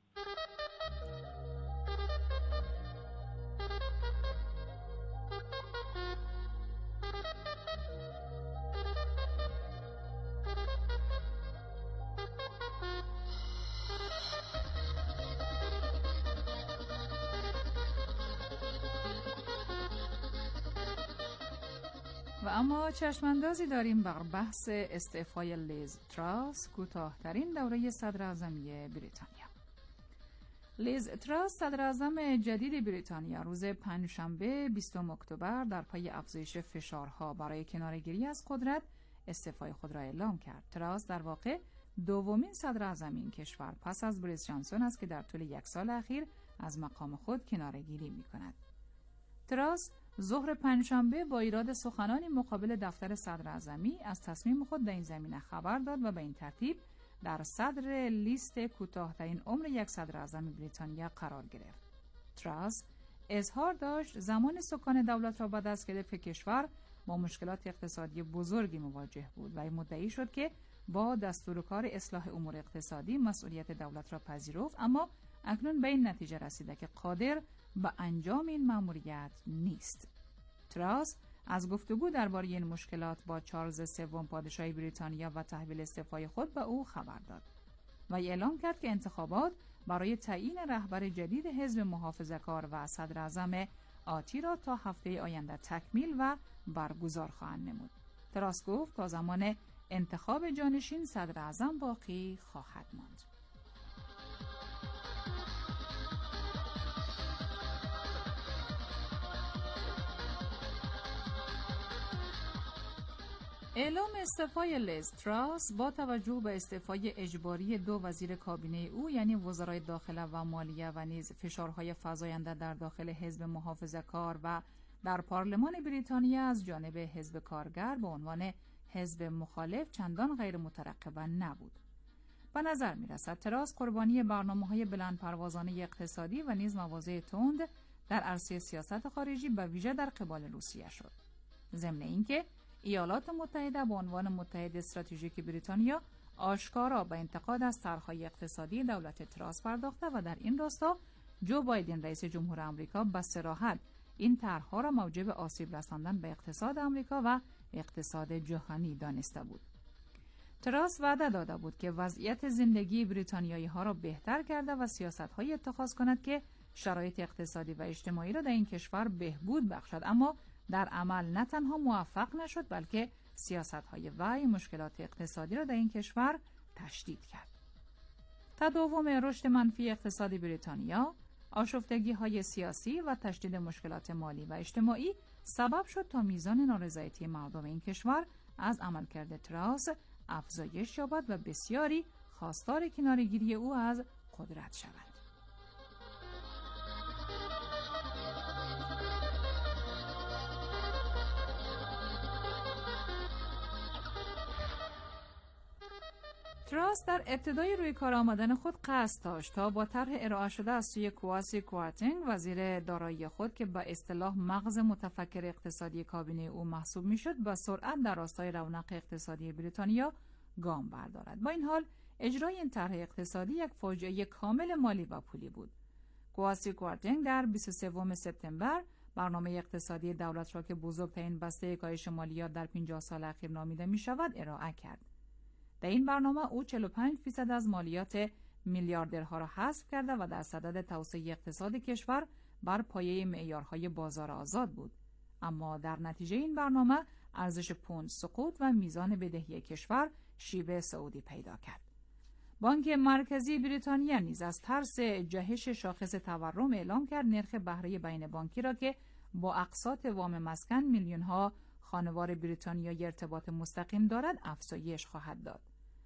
و اما چشماندازی داریم بر بحث استعفای لیز تراس، کوتاه‌ترین دوره صدراعظمی بریتانیا. لیز تراس صدراعظم جدید بریتانیا روز پنجشنبه 20 اکتبر در پی افزایش فشارها برای کناره‌گیری از قدرت استعفای خود را اعلام کرد. تراس در واقع دومین صدراعظم این کشور پس از بوریس جانسون است که در طول یک سال اخیر از مقام خود کناره‌گیری می‌کند. تراس ظهر پنجشنبه با ایراد سخنانی مقابل دفتر صدراعظمی از تصمیم خود در این زمینه خبر داد و به این ترتیب در صدر لیست کوتاه‌ترین عمر یک صدراعظم بریتانیا قرار گرفت. تراس اظهار داشت زمان سکان دولت را بعد از گرفتن کشور با مشکلات اقتصادی بزرگی مواجه بود و مدعی شد که با دستورکار اصلاح امور اقتصادی مسئولیت دولت را پذیرفت، اما اکنون به این نتیجه رسیده که قادر به انجام این مأموریت نیست. تراس از گفتگو درباره این مشکلات با چارلز سوم پادشاه بریتانیا و تحویل استعفای خود به او خبر داد و اعلام کرد که انتخابات برای تعیین رهبر جدید حزب محافظه‌کار و صدراعظم آتی را تا هفته آینده تکمیل و برگزار خواهند نمود. تراس گفت تا زمان انتخاب جانشین صدراعظم باقی خواهد ماند. اعلام استعفای لیز تراس با توجه به استعفای اجباری دو وزیر کابینه او یعنی وزرای داخله و مالیه و نیز فشارهای فزاینده در داخل حزب محافظه‌کار و در پارلمان بریتانیا از جانب حزب کارگر به عنوان حزب مخالف چندان غیر مترقبه نبود. به نظر می رسد تراس قربانی برنامه‌های بلندپروازانه اقتصادی و نیز مواضع تند در عرصه سیاست خارجی به ویژه در قبال روسیه شد. ضمن اینکه ایالات متحده به عنوان متحد استراتژیک بریتانیا آشکارا به انتقاد از طرح‌های اقتصادی دولت تراس پرداخته و در این راستا جو بایدن رئیس جمهور آمریکا به صراحت این طرح‌ها را موجب آسیب رساندن به اقتصاد آمریکا و اقتصاد جهانی دانسته بود. تراس وعده داده بود که وضعیت زندگی بریتانیایی‌ها را بهتر کرده و سیاست‌های اتخاذ کند که شرایط اقتصادی و اجتماعی را در این کشور بهبود بخشد، اما در عمل نه تنها موفق نشد بلکه سیاست‌های وی مشکلات اقتصادی را در این کشور تشدید کرد. تداوم رشد منفی اقتصادی بریتانیا، آشفتگی‌های سیاسی و تشدید مشکلات مالی و اجتماعی سبب شد تا میزان نارضایتی مردم این کشور از عملکرد تراس افزایش یابد و بسیاری خواستار کناره‌گیری او از قدرت شوند. تراس در ابتدای روی کار آمدن خود قصد داشت تا با طرح ارائه شده از سوی کواسی کوارتنگ وزیر دارایی خود که به اصطلاح مغز متفکر اقتصادی کابینه او محسوب میشد با سرعت در راستای رونق اقتصادی بریتانیا گام بردارد. با این حال اجرای این طرح اقتصادی یک فاجعه کامل مالی و پولی بود. کواسی کوارتنگ در 23 سپتامبر برنامه اقتصادی دولت را که بزرگترین بسته کاهش مالیات در 50 سال اخیر نامیده می شود ارائه کرد. در این برنامه او 45% از مالیات میلیاردرها را حذف کرده و در صدد توسعه اقتصاد کشور بر پایه معیارهای بازار آزاد بود. اما در نتیجه این برنامه ارزش پوند سقوط و میزان بدهی کشور شیب صعودی پیدا کرد. بانک مرکزی بریتانیا نیز از ترس جهش شاخص تورم اعلام کرد نرخ بهره بین بانکی را که با اقساط وام مسکن میلیون‌ها خانوار بریتانیایی ارتباط مستقیم دارد افزایش خواهد داد.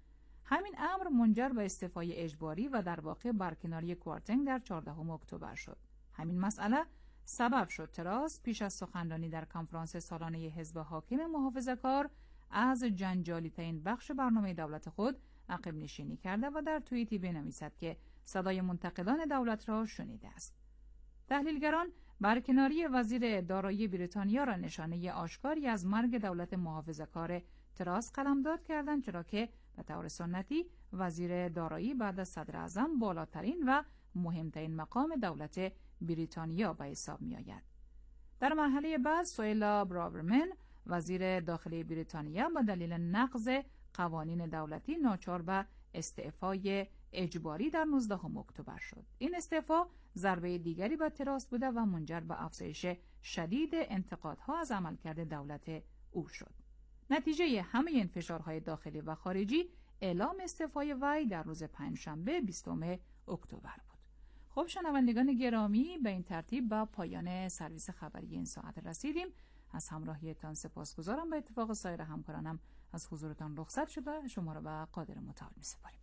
همین امر منجر به استعفای اجباری و در واقع برکناری کوارتنگ در 14 اکتبر شد. همین مسئله سبب شد تراس پیش از سخنرانی در کنفرانس سالانه حزب حاکم محافظه‌کار از جنجالی‌ترین بخش برنامه دولت خود عقب نشینی کرده و در توییتی بنویسد که صدای منتقدان دولت را شنیده است. تحلیلگران برکناری وزیر دارایی بریتانیا را نشانه آشکاری از مرگ دولت محافظه‌کار تراس قلمداد کردند، چرا که به طور سنتی وزیر دارایی بعد از صدر اعظم بالاترین و مهمترین مقام دولت بریتانیا به حساب می آید. در مرحله بعد سوئیلا براورمن وزیر داخلی بریتانیا به دلیل نقض قوانین دولتی ناچار به استعفای اجباری در 19 اکتبر شد. این استعفا ضربه دیگری به تراس بوده و منجر به افزایش شدید انتقادها از عملکرد دولت او شد. نتیجه همه این فشارهای داخلی و خارجی اعلام استعفای وی در روز پنجشنبه 20 اکتبر بود. خب شنوندگان گرامی، به این ترتیب به پایان سرویس خبری این ساعت رسیدیم. از همراهیتان سپاسگزارم. به اتفاق سایر همکارانم از حضورتان رخصت شده شما را به قادر متعال می‌سپاریم.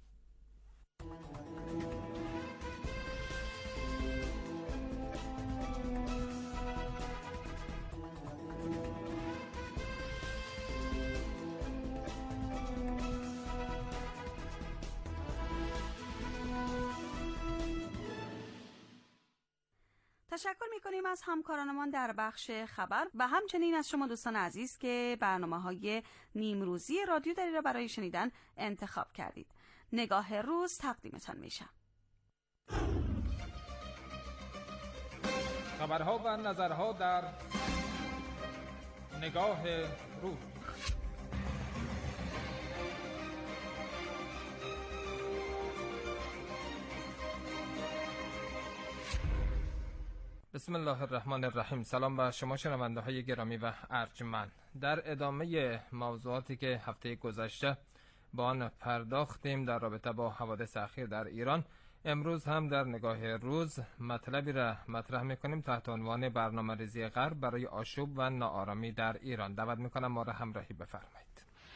تشکر می‌کنیم از همکارانمان در بخش خبر و همچنین از شما دوستان عزیز که برنامه‌های نیمروزی رادیو دری را برای شنیدن انتخاب کردید. نگاه روز تقدیمتان میشم. خبرها و نظرها در نگاه روز. بسم الله الرحمن الرحیم. سلام به شما شنونده های گرامی و ارجمند. در ادامه موضوعاتی که هفته گذشته با آن پرداختیم در رابطه با حوادث اخیر در ایران، امروز هم در نگاه روز مطلبی را مطرح میکنیم تحت عنوان برنامه‌ریزی غرب برای آشوب و ناآرامی در ایران. دعوت میکنم ما را همراهی بفرمایید.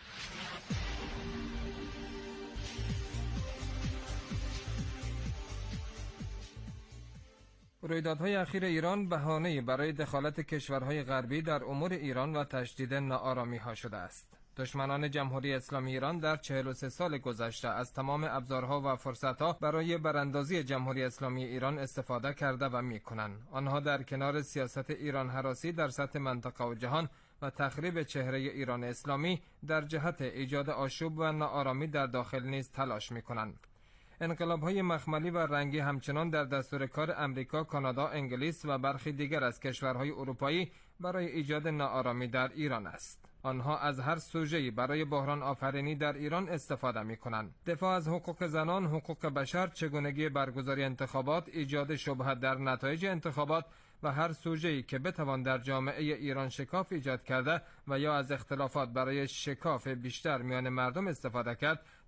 رویدادهای اخیر ایران بهانه‌ای برای دخالت کشورهای غربی در امور ایران و تشدید ناآرامی‌ها شده است. دشمنان جمهوری اسلامی ایران در 43 سال گذشته از تمام ابزارها و فرصتها برای براندازی جمهوری اسلامی ایران استفاده کرده و می‌کنند. آنها در کنار سیاست ایران هراسی در سطح منطقه و جهان و تخریب چهره ایران اسلامی در جهت ایجاد آشوب و ناآرامی در داخل نیز تلاش می‌کنند. انقلاب‌های مخملی و رنگی همچنان در دستور کار امریکا، کانادا، انگلیس و برخی دیگر از کشورهای اروپایی برای ایجاد ناآرامی در ایران است. آنها از هر سوژه‌ای برای بحران آفرینی در ایران استفاده می‌کنند. دفاع از حقوق زنان، حقوق بشر، چگونگی برگزاری انتخابات، ایجاد شبهه در نتایج انتخابات و هر سوژه‌ای که بتوان در جامعه ایران شکاف ایجاد کرده و یا از اختلافات برای شکاف بیشتر میان مردم استفاده کرد،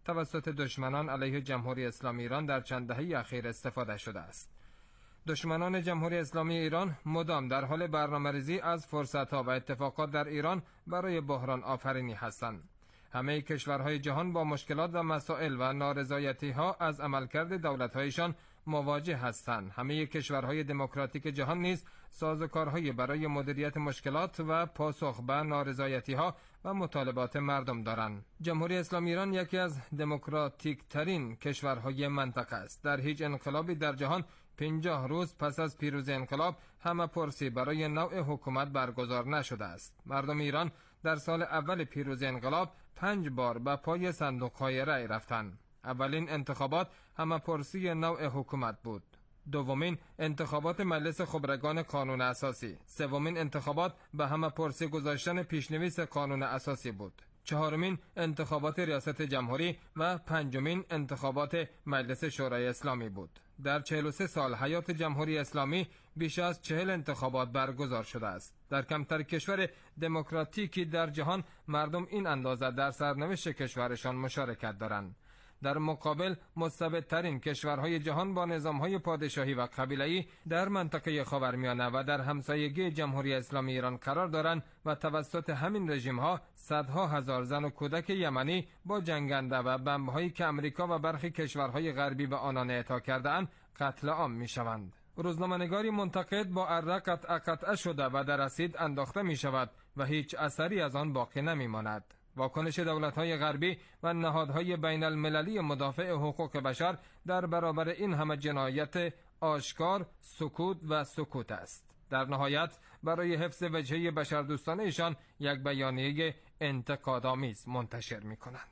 توسط دشمنان علیه جمهوری اسلامی ایران در چند دهه اخیر استفاده شده است. دشمنان جمهوری اسلامی ایران مدام در حال برنامه‌ریزی از فرصت‌ها و اتفاقات در ایران برای بحران آفرینی هستند. همه کشورهای جهان با مشکلات و مسائل و نارضایتی‌ها از عملکرد دولت‌هایشان مواجه هستند. همه کشورهای دموکراتیک جهان نیز سازوکارهای برای مدیریت مشکلات و پاسخ به نارضایتی‌ها و مطالبات مردم دارند. جمهوری اسلامی ایران یکی از دموکراتیک ترین کشورهای منطقه است. در هیچ انقلابی در جهان 50 روز پس از پیروزی انقلاب همه پرسی برای نوع حکومت برگزار نشده است. مردم ایران در سال اول پیروزی انقلاب 5 بار به پای صندوق‌های رای رفتند. اولین انتخابات همه پرسی نوع حکومت بود. دومین انتخابات مجلس خبرگان قانون اساسی. سومین انتخابات به همه پرسی گذاشتن پیشنویس قانون اساسی بود. چهارمین انتخابات ریاست جمهوری و پنجمین انتخابات مجلس شورای اسلامی بود. در 43 سال حیات جمهوری اسلامی بیش از 40 انتخابات برگزار شده است. در کمتر کشور دموکراتیکی در جهان مردم این اندازه در سرنوشت کشورشان مشارکت دارند. در مقابل مستبدترین کشورهای جهان با نظامهای پادشاهی و قبیله‌ای در منطقه خاورمیانه و در همسایگی جمهوری اسلامی ایران قرار دارند و توسط همین رژیم‌ها صدها هزار زن و کودک یمنی با جنگنده و بمب‌هایی که امریکا و برخی کشورهای غربی به آنان اعطا کرده‌اند قتل عام می‌شوند. روزنامه‌نگاری منتقد با اره قطعه شده و در اسید انداخته می‌شود و هیچ اثری از آن باقی نمی‌ماند. واکنش دولت‌های غربی و نهادهای بین المللی مدافع حقوق بشر در برابر این همه جنایت آشکار سکوت و سکوت است. در نهایت برای حفظ وجهه بشردوستانه ایشان یک بیانیه انتقادآمیز منتشر می‌کنند.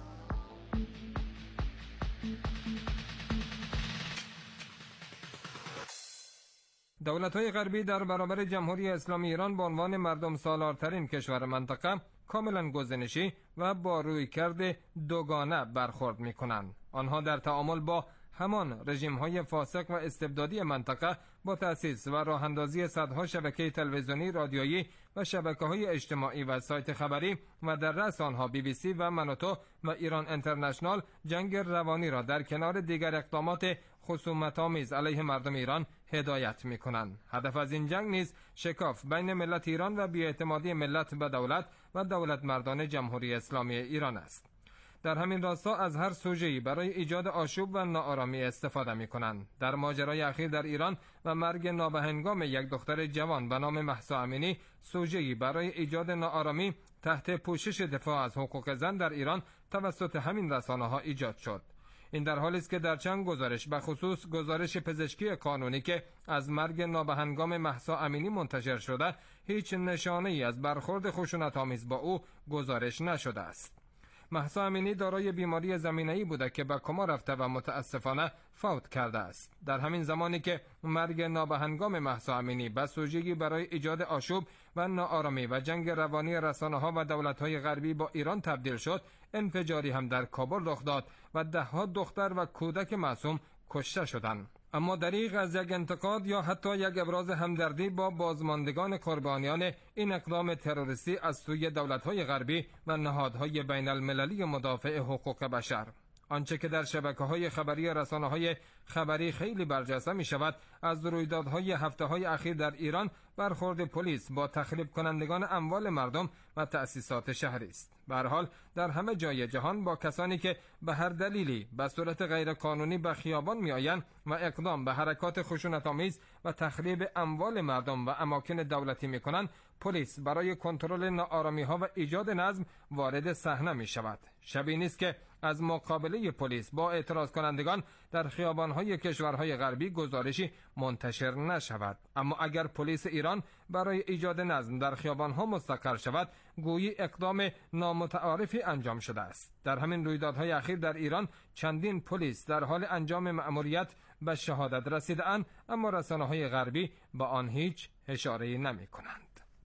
دولت‌های غربی در برابر جمهوری اسلامی ایران به عنوان مردم سالارترین کشور منطقه کاملا گزینشی و با رویکرد دوگانه برخورد می‌کنند. آنها در تعامل با همان رژیم‌های فاسق و استبدادی منطقه با تأسیس و راه اندازی صدها شبکه تلویزیونی، رادیویی و شبکه‌های اجتماعی و سایت خبری و در رأس آنها BBC و منوتو و ایران اینترنشنال جنگ روانی را در کنار دیگر اقدامات خصومت‌آمیز علیه مردم ایران هدایت می‌کنند. هدف از این جنگ نیز شکاف بین ملت ایران و بی‌اعتمادی ملت به دولت و دولت مردان جمهوری اسلامی ایران است. در همین راستا از هر سوژه‌ای برای ایجاد آشوب و ناآرامی استفاده می‌کنند. در ماجرای اخیر در ایران و مرگ نابهنگام یک دختر جوان به نام مهسا امینی، سوژه‌ای برای ایجاد ناآرامی تحت پوشش دفاع از حقوق زن در ایران توسط همین رسانه‌ها ایجاد شد. این در حالی است که در چند گزارش به خصوص گزارش پزشکی قانونی که از مرگ نابهنگام مهسا امینی منتشر شده، هیچ نشانه‌ای از برخورد خشونت‌آمیز با او گزارش نشده است. مهسا امینی دارای بیماری زمینه‌ای بوده که به کما رفته و متاسفانه فوت کرده است. در همین زمانی که مرگ نابهنگام مهسا امینی به سوژه‌ای برای ایجاد آشوب و ناآرامی و جنگ روانی رسانه‌ها و دولت‌های غربی با ایران تبدیل شد، انفجاری هم در کابل رخ داد و ده‌ها دختر و کودک معصوم کشته شدند. اما دریغ از یک انتقاد یا حتی یک ابراز همدردی با بازماندگان قربانیان این اقدام تروریستی از سوی دولت‌های غربی و نهادهای بین المللی مدافع حقوق بشر. آنچه که در شبکه‌های خبری رسانه‌های خبری خیلی برجسته می‌شود از رویدادهای هفته‌های اخیر در ایران برخورد پلیس با تخریب کنندگان اموال مردم و تأسیسات شهری است. به هر حال در همه جای جهان با کسانی که به هر دلیلی به صورت غیرقانونی به خیابان می‌آیند و اقدام به حرکات خشونت‌آمیز و تخریب اموال مردم و اماکن دولتی می‌کنند، پلیس برای کنترل ناآرامی‌ها و ایجاد نظم وارد صحنه می‌شود. شبیه نیست که از مقابله پلیس با اعتراض کنندگان در خیابان‌های کشورهای غربی گزارشی منتشر نشود. اما اگر پلیس ایران برای ایجاد نظم در خیابان‌ها مستقر شود، گویی اقدام نامتعارفی انجام شده است. در همین رویدادهای اخیر در ایران چندین پلیس در حال انجام مأموریت به شهادت رسیده‌اند، اما رسانه‌های غربی با آن هیچ اشاره‌ای نمی‌کنند.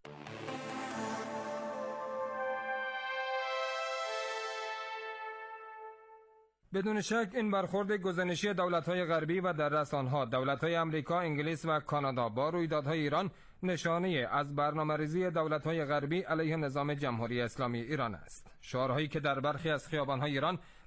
بدون شک این برخورد گزینشی دولت‌های غربی و در رسانه‌ها دولت‌های آمریکا، انگلیس و کانادا با رویدادهای ایران نشانه از برنامه‌ریزی دولت‌های غربی علیه نظام جمهوری اسلامی ایران است. شعارهایی که در برخی از خیابان‌های ایران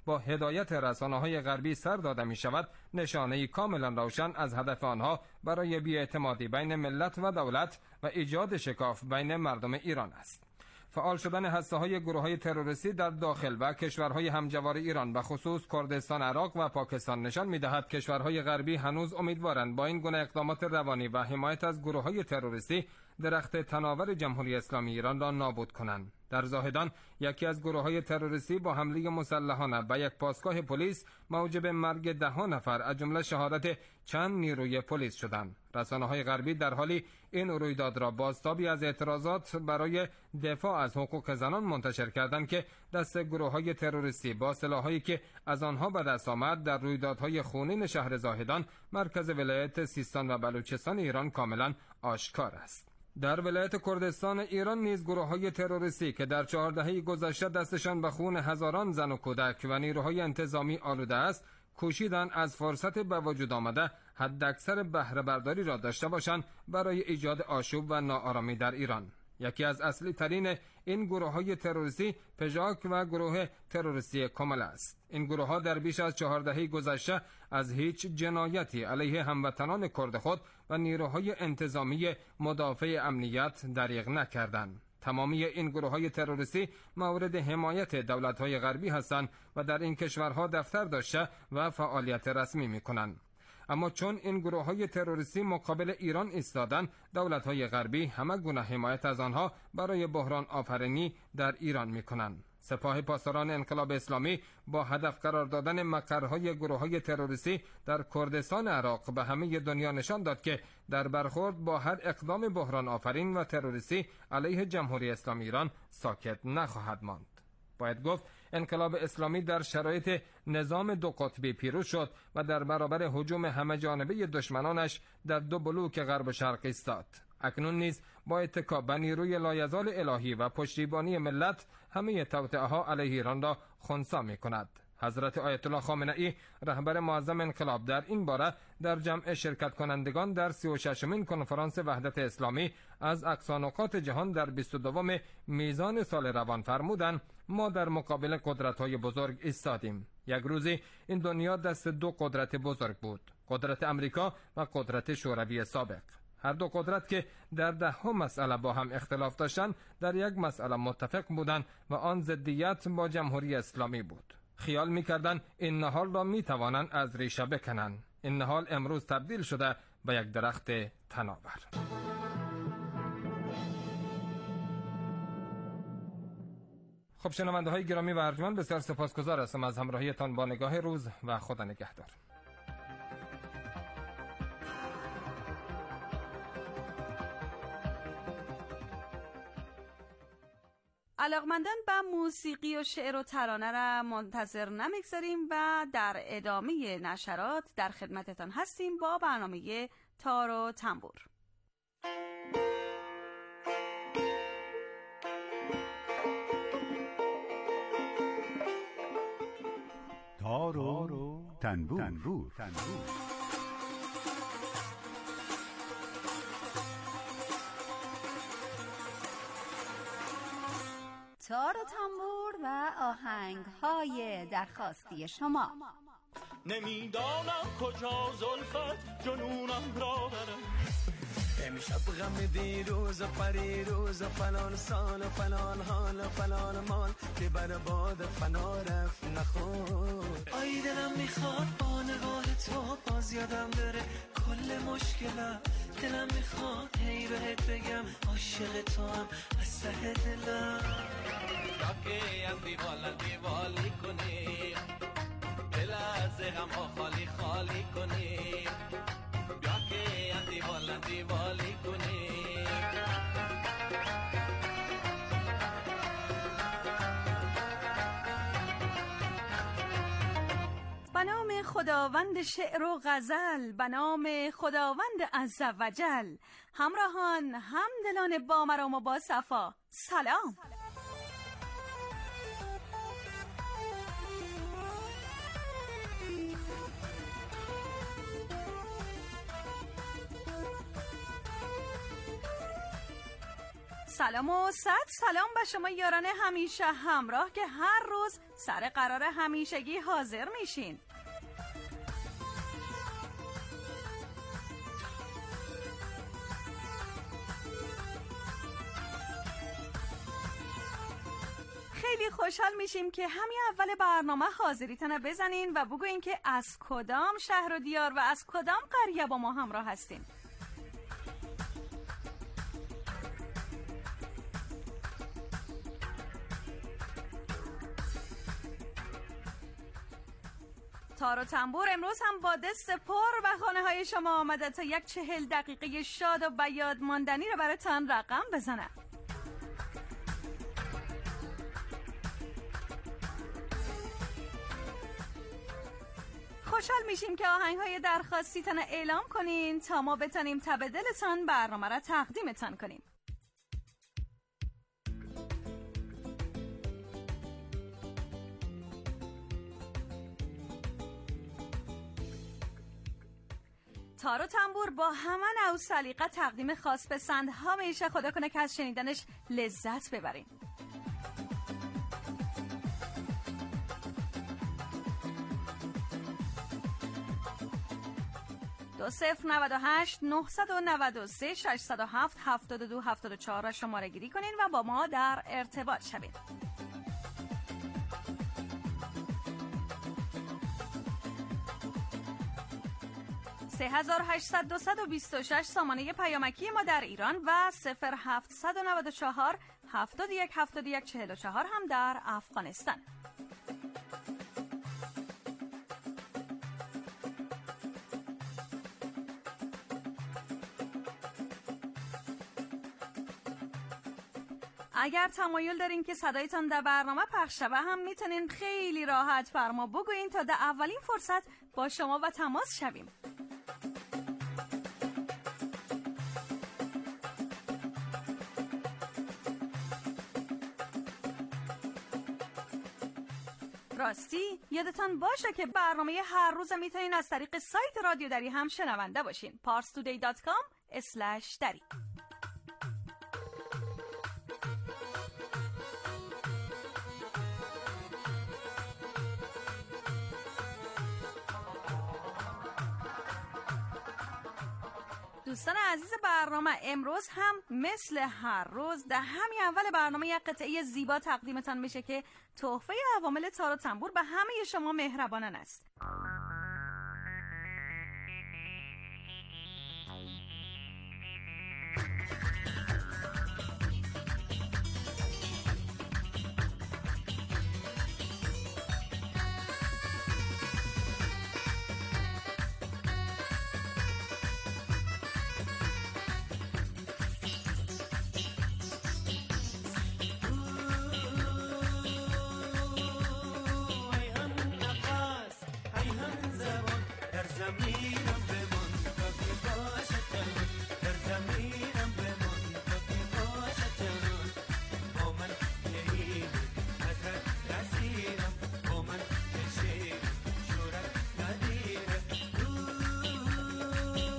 با هدایت رسانه‌های غربی سر داده می‌شود، نشانه‌ای کاملا روشن از هدف آنها برای بی‌اعتمادی بین ملت و دولت و ایجاد شکاف بین مردم ایران است. فعال شدن هسته‌های گروه‌های تروریستی در داخل و کشورهای همجوار ایران به خصوص کردستان، عراق و پاکستان نشان می‌دهد کشورهای غربی هنوز امیدوارند با این گونه اقدامات روانی و حمایت از گروه‌های تروریستی درخت تناور جمهوری اسلامی ایران را نابود کنند. در زاهدان یکی از گروه‌های تروریستی با حمله مسلحانه به یک پاسگاه پلیس موجب مرگ 10 نفر از جمله شهادت چند نیروی پلیس شدند. رسانه‌های غربی در حالی این رویداد را بازتابی از اعتراضات برای دفاع از حقوق زنان منتشر کردند که دست گروه‌های تروریستی با سلاح‌هایی که از آنها به دست آمد در رویدادهای خونین شهر زاهدان مرکز ولایت سیستان و بلوچستان ایران کاملا آشکار است. در ولایت کردستان ایران نیز گروه‌های تروریستی که در 4 دهه گذشته دستشان به خون هزاران زن و کودک و نیروهای انتظامی آلوده است، کوشیدند از فرصت به وجود آمده حداکثر بهره برداری را داشته باشند برای ایجاد آشوب و ناآرامی در ایران. یکی از اصلی ترین این گروه‌های تروریستی پژاک و گروه تروریستی کمل است. این گروه‌ها در بیش از 4 دهه گذشته از هیچ جنایتی علیه هموطنان کرد خود و نیروهای انتظامی مدافع امنیت دریغ نکردند. تمامی این گروه‌های تروریستی مورد حمایت دولت‌های غربی هستند و در این کشورها دفتر داشته و فعالیت رسمی می‌کنند. اما چون این گروه‌های تروریستی مقابل ایران ایستادند، دولت‌های غربی همه گونه حمایت از آنها برای بحران آفرینی در ایران می‌کنند. سپاه پاسداران انقلاب اسلامی با هدف قرار دادن مقرهای گروه‌های تروریستی در کردستان عراق به همه دنیا نشان داد که در برخورد با هر اقدام بحران آفرین و تروریستی علیه جمهوری اسلامی ایران ساکت نخواهد ماند. باید گفت انقلاب اسلامی در شرایط نظام 2 قطبی پیروز شد و در برابر هجوم همه جانبه دشمنانش در 2 بلوک غرب و شرق ایستاد. اکنون نیز با اتکا به نیروی لایزال الهی و پشتیبانی ملت همه توطئه‌ها علیه ایران را خنثی می‌کند. حضرت آیت الله خامنه‌ای رهبر معظم انقلاب در این باره در جمع شرکت کنندگان در 36مین کنفرانس وحدت اسلامی از اقصی نقاط جهان در 22 میزان سال روان فرمودند: ما در مقابل قدرت‌های بزرگ ایستادیم. یک روزی این دنیا دست 2 قدرت بزرگ بود: قدرت امریکا و قدرت شوروی سابق. هر 2 قدرت که در 10 مسئله با هم اختلاف داشتند، در یک مسئله متفق بودند و آن ضدیت با جمهوری اسلامی بود. خیال می‌کردند این نهال را می‌توانند از ریشه بکنند. این نهال امروز تبدیل شده به یک درخت تناور. خب شنونده‌های گرامی و ارجمند، بسیار سپاسگزار هستم از همراهیتان با نگاه روز و خدا نگهدار. علاقمندان به موسیقی و شعر و ترانه را منتظر نمیگذاریم و در ادامه نشرات در خدمتتان هستیم با برنامه تار و تنبور. تار و تنبور. تار و تنبور و آهنگ‌های درخواستی شما. نمیدانم کجا زلفت جنونم را برم، امشب غم دیروز و پریروز و فلان سال و فلان حال و فلان مال که بر باد فنا رفت نخور. آی دلم میخواد با نگاه تو باز یادم بره کل مشکلم، دلم میخواد هی بهت بگم عاشق تو هم از ته دلم. که از دیوالی کنیم، دل از غم ها خالی خالی کنیم، بیا که از دیوالی کنیم. به نام خداوند شعر و غزل، به نام خداوند عزوجل، همراهان همدلان با مرام و با صفا، سلام. سلام و صد سلام به شما یاران همیشه همراه که هر روز سر قرار همیشگی حاضر میشین. خیلی خوشحال میشیم که همین اول برنامه حاضریتون بزنین و بگوین که از کدام شهر و دیار و از کدام قریه با ما همراه هستین. تار و تنبور امروز هم با دست پر به خانه های شما آمده تا یک 40 دقیقه شاد و به یاد ماندنی رو براتون رقم بزنه. خوشحال میشیم که آهنگ‌های درخواستیتون اعلام کنین تا ما بتونیم تب دلتون برنامه را تقدیمتون کنیم. تار و تنبور با همه نوع سلیقه تقدیم خاص پسند همیشه خدا کنه که از شنیدنش لذت ببرین. 2098 993 607 72 74 را شماره گیری کنین و با ما در ارتباط شوین. سه 800 سامانه پیامکی ما در ایران و 0794 71 71 44 هم در افغانستان. اگر تمایل دارین که صدایتان در برنامه پخش شوه هم میتونین خیلی راحت بر ما بگوین تا در اولین فرصت با شما و تماس شویم. راستی یادتان باشه که برنامه هر روز میتونین از طریق سایت رادیو دری هم شنونده باشین. parstoday.com/dari. دوستان عزیز برنامه، امروز هم مثل هر روز در همین اول برنامه یک قطعه زیبا تقدیمتان میشه که تحفه عوامل تار و تنبور به همه شما مهربانان است.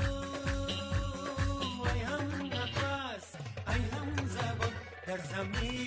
در زمین